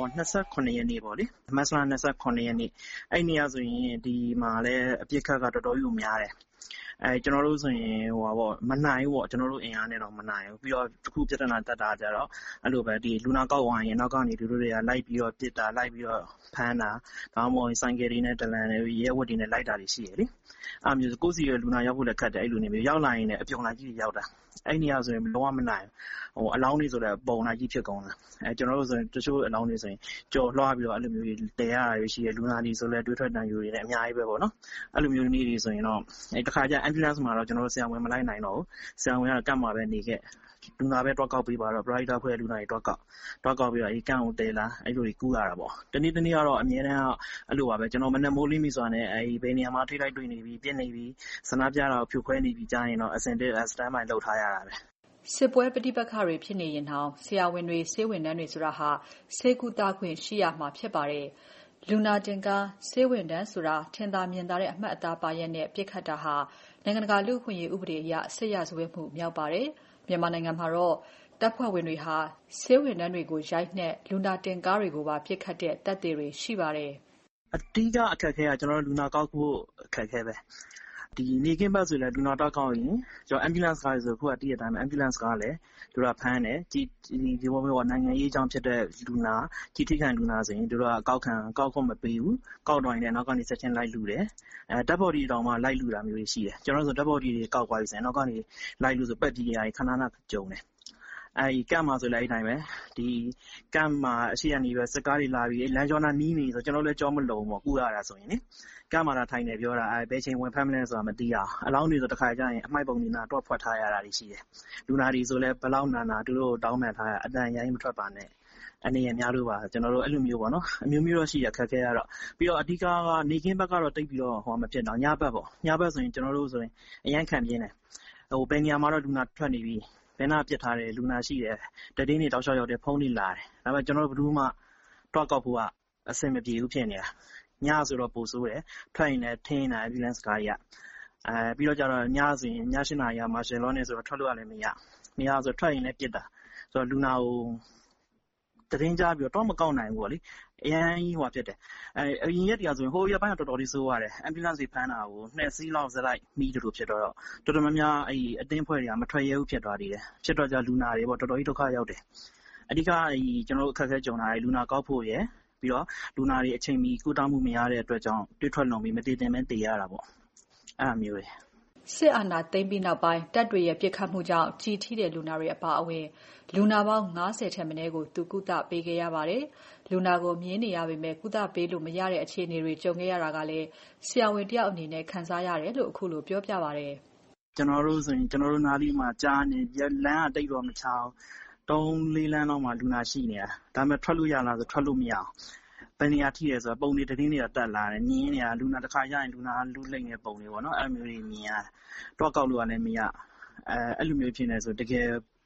29ရက်နေ့ပေါ့လေမတ်လ29ရက်နေ့အဲ့နေ့ဆိုရင်ဒီမှာလည်းအပြစ်ခတ်ကတော်တော်ကြီးများတယ်ကျွန်တော်တို့ဆိုရင်မနိုင်ဘူးပေါ့ကျွန်တော်တို့အင်အားနဲ့တော့မနိုင်ဘူးပြီးတော့တစ်ခုပြဿနာတက်တာကြတော့အဲ့လိုပဲဒီလူနာကောက်ဝိုင်းရင်နောက်ကနေလူတို့တွေကလိုက်ပြီးတော့ပစ်တာလိုက်ပြီးတော့ဖမ်းတာဒါမှမဟုတ်ဆိုင်ကယ်တွေနဲ့တလန်တွေရဲဝတ်တွေနဲ့လိုက်တာတွေရှိရလေအဲ့မျိုးကိုစီရလူနာရောက်ဖို့လည်းခက်တယ်အဲ့လိုနေမျိုးရောက်လာရင်လည်းအပြုံလိုက်ကြီးရောက်တာအဲ့နေရာဆိုရင်လုံးဝမနိုင်ဘူးအလောင်းတွေဆိုတော့ပုံလိုက်ကြီးဖြစ်ကုန်တာကျွန်တော်တို့ဆိုရင်တချို့အလောင်းတွေဆိုရင်ကြော်လွှားပြီးတော့အဲ့လိုမျိုးတည်ရတာရှိရလူနာတွေဆိုလည်းတွေးထွက်တန်ယူတွေနဲ့အများကြီးပဲပေါ့နော်အဲ့လိုမျိုးနေ့တွေဆိုရင်တော့တစ်ခါကျ ambulance မှာတော့ကျွန်တော်တို့ဆရာဝန်မလိုက်နိုင်တော့ဘူးဆရာဝန်ကကတ်မှာပဲနေခဲ့လူနာပဲတွားကောက်ပေးပါတော့ provider ဖွဲ့လူနာတွေတွားကောက်ပြီးတော့ကန့်ကိုတဲလာအဲ့လိုတွေကူးရတာပေါ့တနေ့ကတော့အများတန်းအဲ့လိုပါပဲကျွန်တော်မနဲ့မိုးလင်းပြီဆိုတာနဲ့ဘယ်နေရာမှာထိလိုက်တွေ့နေပြီပြစ်နေပြီဆန္ဒပြတာကိုဖြိုခွဲနေပြီကြားရင်တော့အစင်တက် stand by လုပ်ထားရတာပဲစစ်ပွဲပဋိပက္ခတွေဖြစ်နေရင်တောင်ဆရာဝန်တွေဆေးဝန်ထမ်းတွေဆိုတာဟာဆေးကုသခွင့်ရှိရမှာဖြစ်ပါတယ်လူနာတင်ကားဆေးဝန်ထမ်းဆိုတာထင်သာမြင်သာတဲ့အမှတ်အသားပါရက်နဲ့ပြစ်ခတ်တာဟာနိုင်ငံတကာလူ့အခွင့်အရေးဥပဒေအရစစ်ရာဇဝတ်မှုမြောက်ပါတယ်မြန်မာနိုင်ငံမှာတော့တပ်ဖွဲ့ဝင်တွေဟာဆေးဝန်ထမ်းတွေကိုရိုက်နှက်လူနာတင်ကားတွေကိုပါပြစ်ခတ်တဲ့တပ်တွေရှိပါတယ်အတိအကျအခက်အခဲကကျွန်တော်တို့လူနာကောက်ဖို့အခက်အခဲပဲဒီနေကင်းဘက်ဆိုလည်းလူနာတောက်ကောက်ရင်ကျွန်တော် ambulance ကားဆိုခုကတည့်ရတိုင်း ambulance ကားလည်းတို့ကဖမ်းတယ်ဒီဘောမျိုးနိုင်ငံရေးအကြောင်းဖြစ်တဲ့လူနာကြီးထိခံလူနာဆိုရင်တို့ကကောက်ခွင့်မပေးဘူးကောက်တော့ရင်လည်းနောက်ကနေဆက်ချင်းလိုက်လူတယ်dead body တောင်မှလိုက်လူတာမျိုးတွေရှိတယ်ကျွန်တော်ဆို dead body တွေကောက်သွားပြီဆိုရင်နောက်ကနေလိုက်လူဆိုပက်ကြီးရာခဏခဏကြုံတယ်ကမ်းမှာဆိုလည်းအဲ့တိုင်းပဲဒီကမ်းမှာအရှိအနေပဲစကားတွေလာပြီးလမ်းကျောနာနီးနေဆိုကျွန်တော်လည်းကြောမလုံပေါ့ကူရတာဆိုရင်လေကမ်းမှာလာထိုင်နေပြောတာဘယ်ချိန်ဝင်ဖမ်းမလဲဆိုတာမသိအောင်အလောင်းတွေဆိုတစ်ခါကျရင်အမိုက်ပုံနေနာတော့ဖွက်ထားရတာရှိတယ်လူနာတွေဆိုလည်းဘလောက်နာသူတို့တောင်းပန်ထားရအတန်ရိုင်းမထွက်ပါနဲ့အနေရများလို့ပါကျွန်တော်တို့အဲ့လိုမျိုးပေါ့နော်အမျိုးမျိုးတော့ရှိရခက်ခဲရတော့ပြီးတော့အဓိကနေကင်းဘက်ကတော့တိတ်ပြီးတော့မဖြစ်တော့ညဘက်ပေါ့ညဘက်ဆိုရင်ကျွန်တော်တို့ဆိုရင်အရန်ခံပြင်းတယ်ဘယ်နေရာမှာတော့လူနာထွက်နေပြီဘယ်နာပြစ်ထားတယ်လူနာရှိတယ်တတင်းတွေတောက်လျှောက်ရောက်တယ်ဖုန်းတွေလာတယ်ဒါပေမဲ့ကျွန်တော်တို့ဘယ်သူမှတွားကောက်ဖို့ကအဆင်မပြေဘူးဖြစ်နေတာညဆိုတော့ပိုဆိုးတယ်ထွက်ရင်လည်းထင်းနေတာ ambulance ကားကြီးပြီးတော့ကျတော့ညဆိုရင်ည8 နာရီမှာရှယ်လောနဲ့ဆိုတော့ထွက်လို့ရလည်းမရဆိုထွက်ရင်လည်းပြစ်တာဆိုတော့လူနာကိုတတင်းကြပြီးတော့မကောက်နိုင်ဘူးပေါ့လေအရင်ကြီးဖြစ်တယ်အရင်ရက်တည်းဆိုရင်ဟိုရက်ပိုင်းတော်တော်လေးဆိုးရတယ် ambulance တွေဖမ်းတာကို2စီးလောက်ဇက်လိုက်မိတူဖြစ်တော့တော်တော်များများအတင်းဖွဲ့တွေကမထွက်ရဲဘူးဖြစ်သွားသေးတယ်ဖြစ်တော့ကြလူနာတွေပေါ့တော်တော်ကြီးဒုက္ခရောက်တယ်အဓိကကျွန်တော်တို့အခက်အခဲကြုံတာလူနာကောက်ဖို့ရယ်ပြီးတော့လူနာတွေအချိန်မီကုသမှုမရတဲ့အတွက်ကြောင့်တွေ့ထွက်လုံပြီးမတည်တင်မဲတည်ရတာပေါ့အဲ့လိုမျိုးပဲစစ်အာဏာသိမ်းပြီးနောက်ပိုင်းတပ်တွေရဲ့ပစ်ခတ်မှုကြောင့်ကြီးထိတဲ့လူနာတွေအပါအဝင်လူနာပေါင်း90ထက်မနည်းကိုသူကုသပေးခဲ့ရပါတယ်။လူနာကိုမြင်နေရပေမဲ့ကုသပေးလို့မရတဲ့အခြေအနေတွေကြုံခဲ့ရတာကလည်းဆရာဝန်တယောက်အနေနဲ့ခံစားရတယ်လို့အခုလိုပြောပြပါတယ်။ကျွန်တော်တို့ဆိုရင်ကျွန်တော်တို့နားလေးမှာကြားနေလမ်းကတိတ်တော့မချောင်း3-4လမ်းလောက်မှာလူနာရှိနေတာဒါပေမဲ့ထွက်လို့ရလားဆိုထွက်လို့မရအောင်ဘယ်နေရာထိရဲဆိုတော့ပုံတွေတတင်းတွေကတက်လာတယ်မြင်းနေတာလူနာတစ်ခါရရင်လူနာလူလိမ့်နေပုံတွေပေါ့နော်အဲ့လိုမျိုးတွေမြင်ရတော့ကောက်လို့လည်းမရအဲ့လိုမျိုးဖြစ်နေဆိုတကယ်အ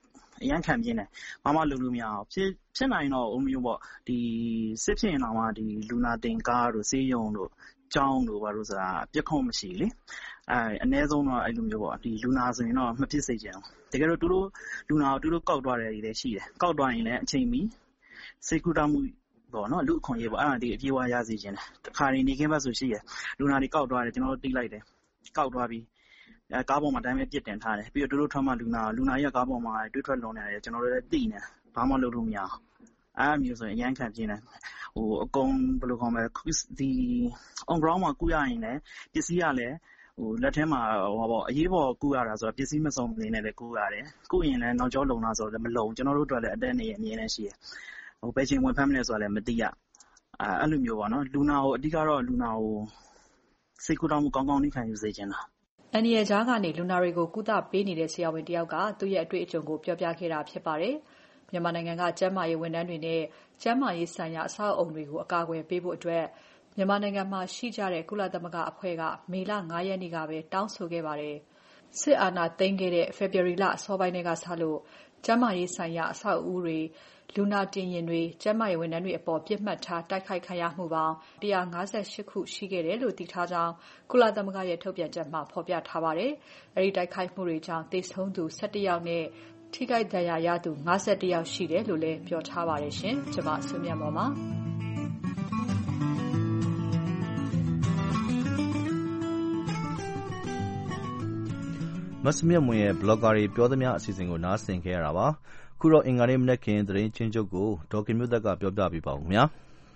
အရန်ခံပြင်းတယ်ဘာမှလုပ်လို့မရအောင်ဖြစ်နိုင်တော့မျိုးပေါ့ဒီစစ်ဖြစ်ရင်တော့မှဒီလူနာတင်ကားတို့ဆေးရုံတို့ကျောင်းတို့ဘာလို့ဆိုတာပြစ်ခုံးမရှိလေအနည်းဆုံးတော့အဲ့လိုမျိုးပေါ့ဒီလူနာဆိုရင်တော့မဖြစ်စေချင်ဘူးတကယ်တော့သူတို့လူနာကိုသူတို့ကောက်သွားတယ်လည်းရှိတယ်ကောက်သွားရင်လည်းအချိန်မီစေကူတာမှုပေါ့နော်လူအခွင့်အရေးပေါ့အဲ့ဒါဒီအပြေးဝရစေချင်တယ်တခါနေနေခင်းဘက်ဆိုရှိရလူနာတွေကောက်သွားတယ်ကျွန်တော်တို့တိလိုက်တယ်ကောက်သွားပြီးကားပေါ်မှာတိုင်းပဲပြစ်တင်ထားတယ်ပြီးတော့တို့ထွက်မှလူနာရဲ့ကားပေါ်မှာတွေးထွက်လွန်နေတယ်ကျွန်တော်တို့လည်းသိနေဘာမှလုပ်လို့မရအောင်အဲ့မျိုးဆိုရင်အရန်ခံပြင်းတယ်အကုန်ဘယ်လိုခေါ်မလဲဒီ on ground မှာကူရရင်လည်းပစ္စည်းကလည်းလက်ထဲမှာပေါ့အရေးပေါ်ကူရတာဆိုတော့ပစ္စည်းမစုံနေနဲ့လည်းကူရတယ်ကူရင်လည်းနောက်ကျောလုံလာဆိုတော့မလုံကျွန်တော်တို့အတွက်လည်းအတက်နေရအမြင်နဲ့ရှိတယ်ဘယ်ချိန်ဝင်ဖမ်းမလဲဆိုတာလည်းမသိရအဲ့လိုမျိုးပေါ့နော်လူနာကိုအဓိကတော့လူနာကိုစိတ်ကူးတောင်းမှုကောင်းကောင်းနေခံယူစေချင်တာအန်ဒီရဲ့ကြားကနေလူနာတွေကိုကုသပေးနေတဲ့ဆရာဝန်တယောက်ကသူ့ရဲ့အတွေ့အကြုံကိုပြောပြခဲ့တာဖြစ်ပါတယ်မြန်မာနိုင်ငံကကျန်းမာရေးဝန်ထမ်းတွေနဲ့ကျန်းမာရေးဆိုင်ရာအဆောက်အအုံတွေကိုအကာအကွယ်ပေးဖို့အတွက်မြန်မာနိုင်ငံမှာရှိကြတဲ့ကုလသမဂ္ဂအဖွဲ့ကမေလ 5 ရက်နေ့ကပဲတောင်းဆိုခဲ့ပါတယ်။စစ်အာဏာသိမ်းခဲ့တဲ့ February လအစောပိုင်းကစလို့ကျန်းမာရေးဆိုင်ရာအဆောက်အဦတွေလူနာတင်ယာဉ်တွေကျန်းမာရေးဝန်ထမ်းတွေအပေါ်ပြစ်မှတ်ထားတိုက်ခိုက်ခံရမှုပေါင်း158ခုရှိခဲ့တယ်လို့သိထားကြောင်းကုလသမဂ္ဂရဲ့ထုတ်ပြန်ချက်မှာဖော်ပြထားပါတယ်။အဲဒီတိုက်ခိုက်မှုတွေကြောင့်သေဆုံးသူ17ယောက်နဲ့ထိခိုက်ဒဏ်ရာရသူ51ယောက်ရှိတယ်လို့လည်းပြောထားပါတယ်ရှင်။ကျွန်မဆွေမြတ်မော်ပါမစမြတ်မွန်ရဲ့ blogger တွေပြောသမျှအစီအစဉ်ကိုနားဆင်ခဲ့ရတာပါ။ခုတော့အင်္ဂါနေ့မနက်ခင်းသတင်းချင်းချုပ်ကိုဒေါ်ခင်မျိုးသက်ကပြောပြပေးပါဦးခင်ဗျာ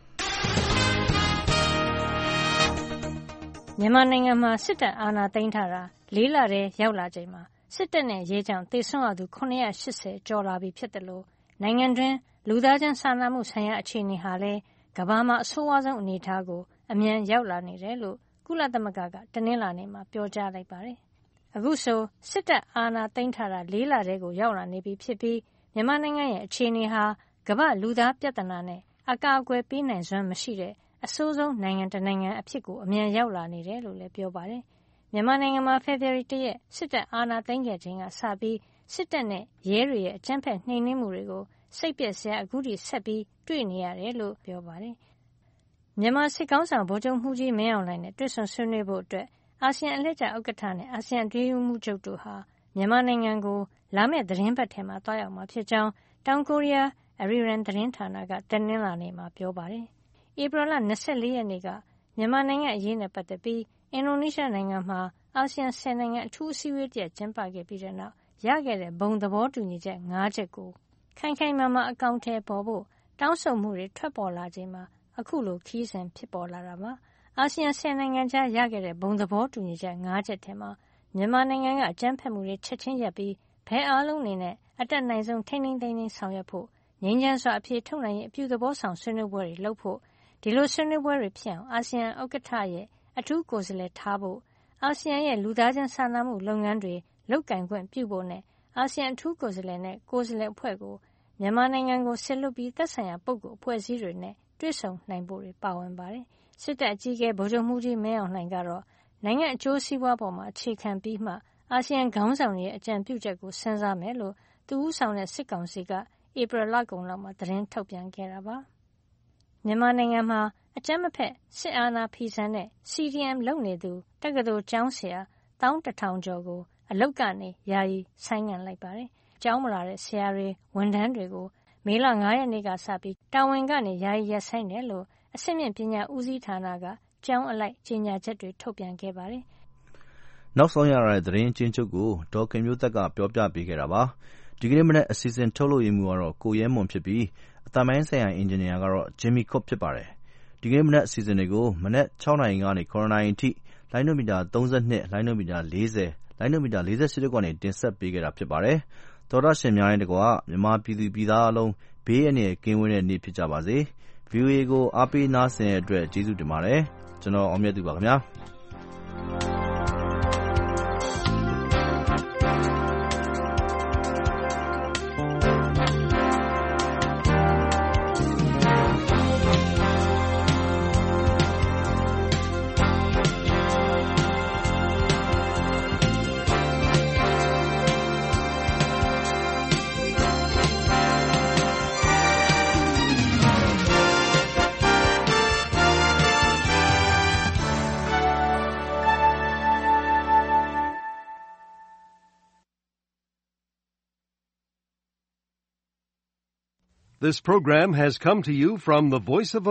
။မြန်မာနိုင်ငံမှာစစ်တပ်အာဏာသိမ်းထားတာ4 လတည်းရောက်လာချိန်မှာစစ်တပ်နဲ့ရဲကြောင့်သေဆုံးရသူ980ကျော်လာပြီဖြစ်တယ်လို့နိုင်ငံတွင်းလူသားချင်းစာနာမှုဆိုင်ရာအခြေအနေဟာလည်းကမ္ဘာမှာအဆိုးဝါးဆုံးအနေအထားကိုအမြန်ရောက်လာနေတယ်လို့ကုလသမဂ္ဂကတနင်္လာနေ့မှာပြောကြားလိုက်ပါတယ်။အခုဆိုစစ်တပ်အာဏာသိမ်းထားတာ4 လတည်းကိုရောက်လာနေပြီဖြစ်ပြီးမြန်မာနိုင်ငံရဲ့အခြေအနေဟာကမ္ဘာလူသားပြဿနာနဲ့အကာအကွယ်ပေးနိုင်စွမ်းမရှိတဲ့အဆိုးဆုံးနိုင်ငံတစ်နိုင်ငံအဖြစ်ကိုအမြန်ရောက်လာနေတယ်လို့လည်းပြောပါတယ်။မြန်မာနိုင်ငံမှာဖေဖော်ဝါရီ 1 ရက်စစ်တပ်အာဏာသိမ်းခဲ့ချိန်ကစပြီးစစ်တပ်နဲ့ရဲတွေရဲ့အကြမ်းဖက်နှိမ်နင်းမှုတွေကိုစိတ်ပျက်စရာအခုထိဆက်ပြီးတွေ့နေရတယ်လို့ပြောပါတယ်။မြန်မာစစ်ကောင်ဆောင်ဗိုလ်ချုပ်မှုကြီးမင်းအောင်လှိုင်နဲ့တွေ့ဆုံဆွေးနွေးဖို့အတွက်အာဆီယံအလှည့်ကျဥက္ကဋ္ဌနဲ့အာဆီယံအတွင်းရေးမှူးချုပ်တို့ဟာမြန်မာနိုင်ငံကိုလာမယ့်သီတင်းပတ်ထဲမှာသွားရောက်မှာဖြစ်ကြောင်းတောင်ကိုရီးယား Arirang သတင်းဌာနကတနင်္လာနေ့မှာပြောပါတယ်။ဧပြီလ 24 ရက်နေ့ကမြန်မာနိုင်ငံအရေးနဲ့ပတ်သက်ပြီးအင်ဒိုနီးရှားနိုင်ငံမှာအာဆီယံ10 နိုင်ငံအထူးအစည်းအဝေးတရပ်ကျင်းပခဲ့ပြီးတဲ့နောက်ရခဲ့တဲ့ဘုံသဘောတူညီချက် 5 ချက်ကိုခိုင်ခိုင်မာမာအကောင်အထည်ပေါ်ဖို့တောင်းဆိုမှုတွေထွက်ပေါ်လာချိန်မှာအခုလိုခရီးစဉ်ဖြစ်ပေါ်လာတာပါ။အာဆီယံ10 နိုင်ငံကြားရခဲ့တဲ့ဘုံသဘောတူညီချက် 5 ချက်ထဲမှာမြန်မာနိုင်ငံကအကြမ်းဖက်မှုတွေချက်ချင်းရပ်ပြီးဘယ်အားလုံးအနေနဲ့အတက်နိုင်ဆုံးထိန်းသိမ်းဆောင်ရွက်ဖို့ငြိမ်းချမ်းစွာအဖြေထုတ်နိုင်ရေးအပြုသဘောဆောင်ဆွေးနွေးပွဲတွေလုပ်ဖို့ဒီလိုဆွေးနွေးပွဲတွေဖြစ်အောင်အာဆီယံဥက္ကဋ္ဌရဲ့အထူးကိုယ်စားလှယ်ထားဖို့အာဆီယံရဲ့လူသားချင်းစာနာမှုလုပ်ငန်းတွေလုပ်ကိုင်ခွင့်ပြုဖို့နဲ့အာဆီယံအထူးကိုယ်စားလှယ်နဲ့ကိုယ်စားလှယ်အဖွဲ့ကိုမြန်မာနိုင်ငံကိုဆက်လွတ်ပြီးသက်ဆိုင်ရာပုဂ္ဂိုလ်အဖွဲ့အစည်းတွေနဲ့တွေ့ဆုံနိုင်ဖို့တွေပါဝင်ပါတယ်။စစ်တပ်အကြီးအကဲဗိုလ်ချုပ်မှုကြီးမင်းအောင်လှိုင်ကတော့နိုင်ငံအကျိုးစီးပွားပေါ်မှာအခြေခံပြီးမှအာဆီယံခေါင်းဆောင်ရဲ့အကြံပြုချက်ကိုစဉ်းစားမယ်လို့သူဦးဆောင်တဲ့စစ်ကောင်စီကဧပြီလကုန်လောက်မှာသတင်းထုတ်ပြန်ခဲ့တာပါ။မြန်မာနိုင်ငံမှာအကြမ်းမဖက်စစ်အာဏာဖီဆန်တဲ့ CDM လုပ်နေသူတက္ကသိုလ်ကျောင်းဆရာ1,100 ကျော်ကိုအလုပ်ကနေယာယီဆိုင်းငံ့လိုက်ပါတယ်။ကျောင်းမလာတဲ့ဆရာတွေဝန်ထမ်းတွေကိုမေလ 5 ရက်နေ့ကစပြီးတာဝန်ကနေယာယီရပ်ဆိုင်းတယ်လို့အဆင့်မြင့်ပညာဦးစီးဌာနကကျောင်းအလိုက်ကြေညာချက်တွေထုတ်ပြန်ခဲ့ပါတယ်။နောက်ဆုံးရတဲ့သတင်းချင်းချုပ်ကိုဒေါ်ခင်မျိုးသက်ကပြောပြပေးခဲ့တာပါ။ဒီကနေ့မနက်အစီအစဉ်ထုတ်လုပ်ရေးမှူးကတော့ကိုရဲမွန်ဖြစ်ပြီးအသံပိုင်းဆိုင်ရာအင်ဂျင်နီယာကတော့ဂျင်မီကွတ်ဖြစ်ပါတယ်။ဒီကနေ့မနက်အစီအစဉ်တွေကိုမနက်6 နာရီကနေ9 နာရီအထိလိုင်းနိုမီတာ32လိုင်းနိုမီတာ40လိုင်းနိုမီတာ48တို့ကနေတင်ဆက်ပေးခဲ့တာဖြစ်ပါတယ်။သောတာရှင်များရဲ့တကွမြန်မာပြည်သူပြည်သားအလုံးဘေးအန္တရာယ်ကင်းဝေးတဲ့နေ့ဖြစ်ကြပါစေ။ VOA ကိုအားပေးနားဆင်တဲ့အတွက်ကျေးဇူးတင်ပါတယ်။ကျွန်တော်အောင်မြတ်သူပါခင်ဗျာ။ This program has come to you from the Voice of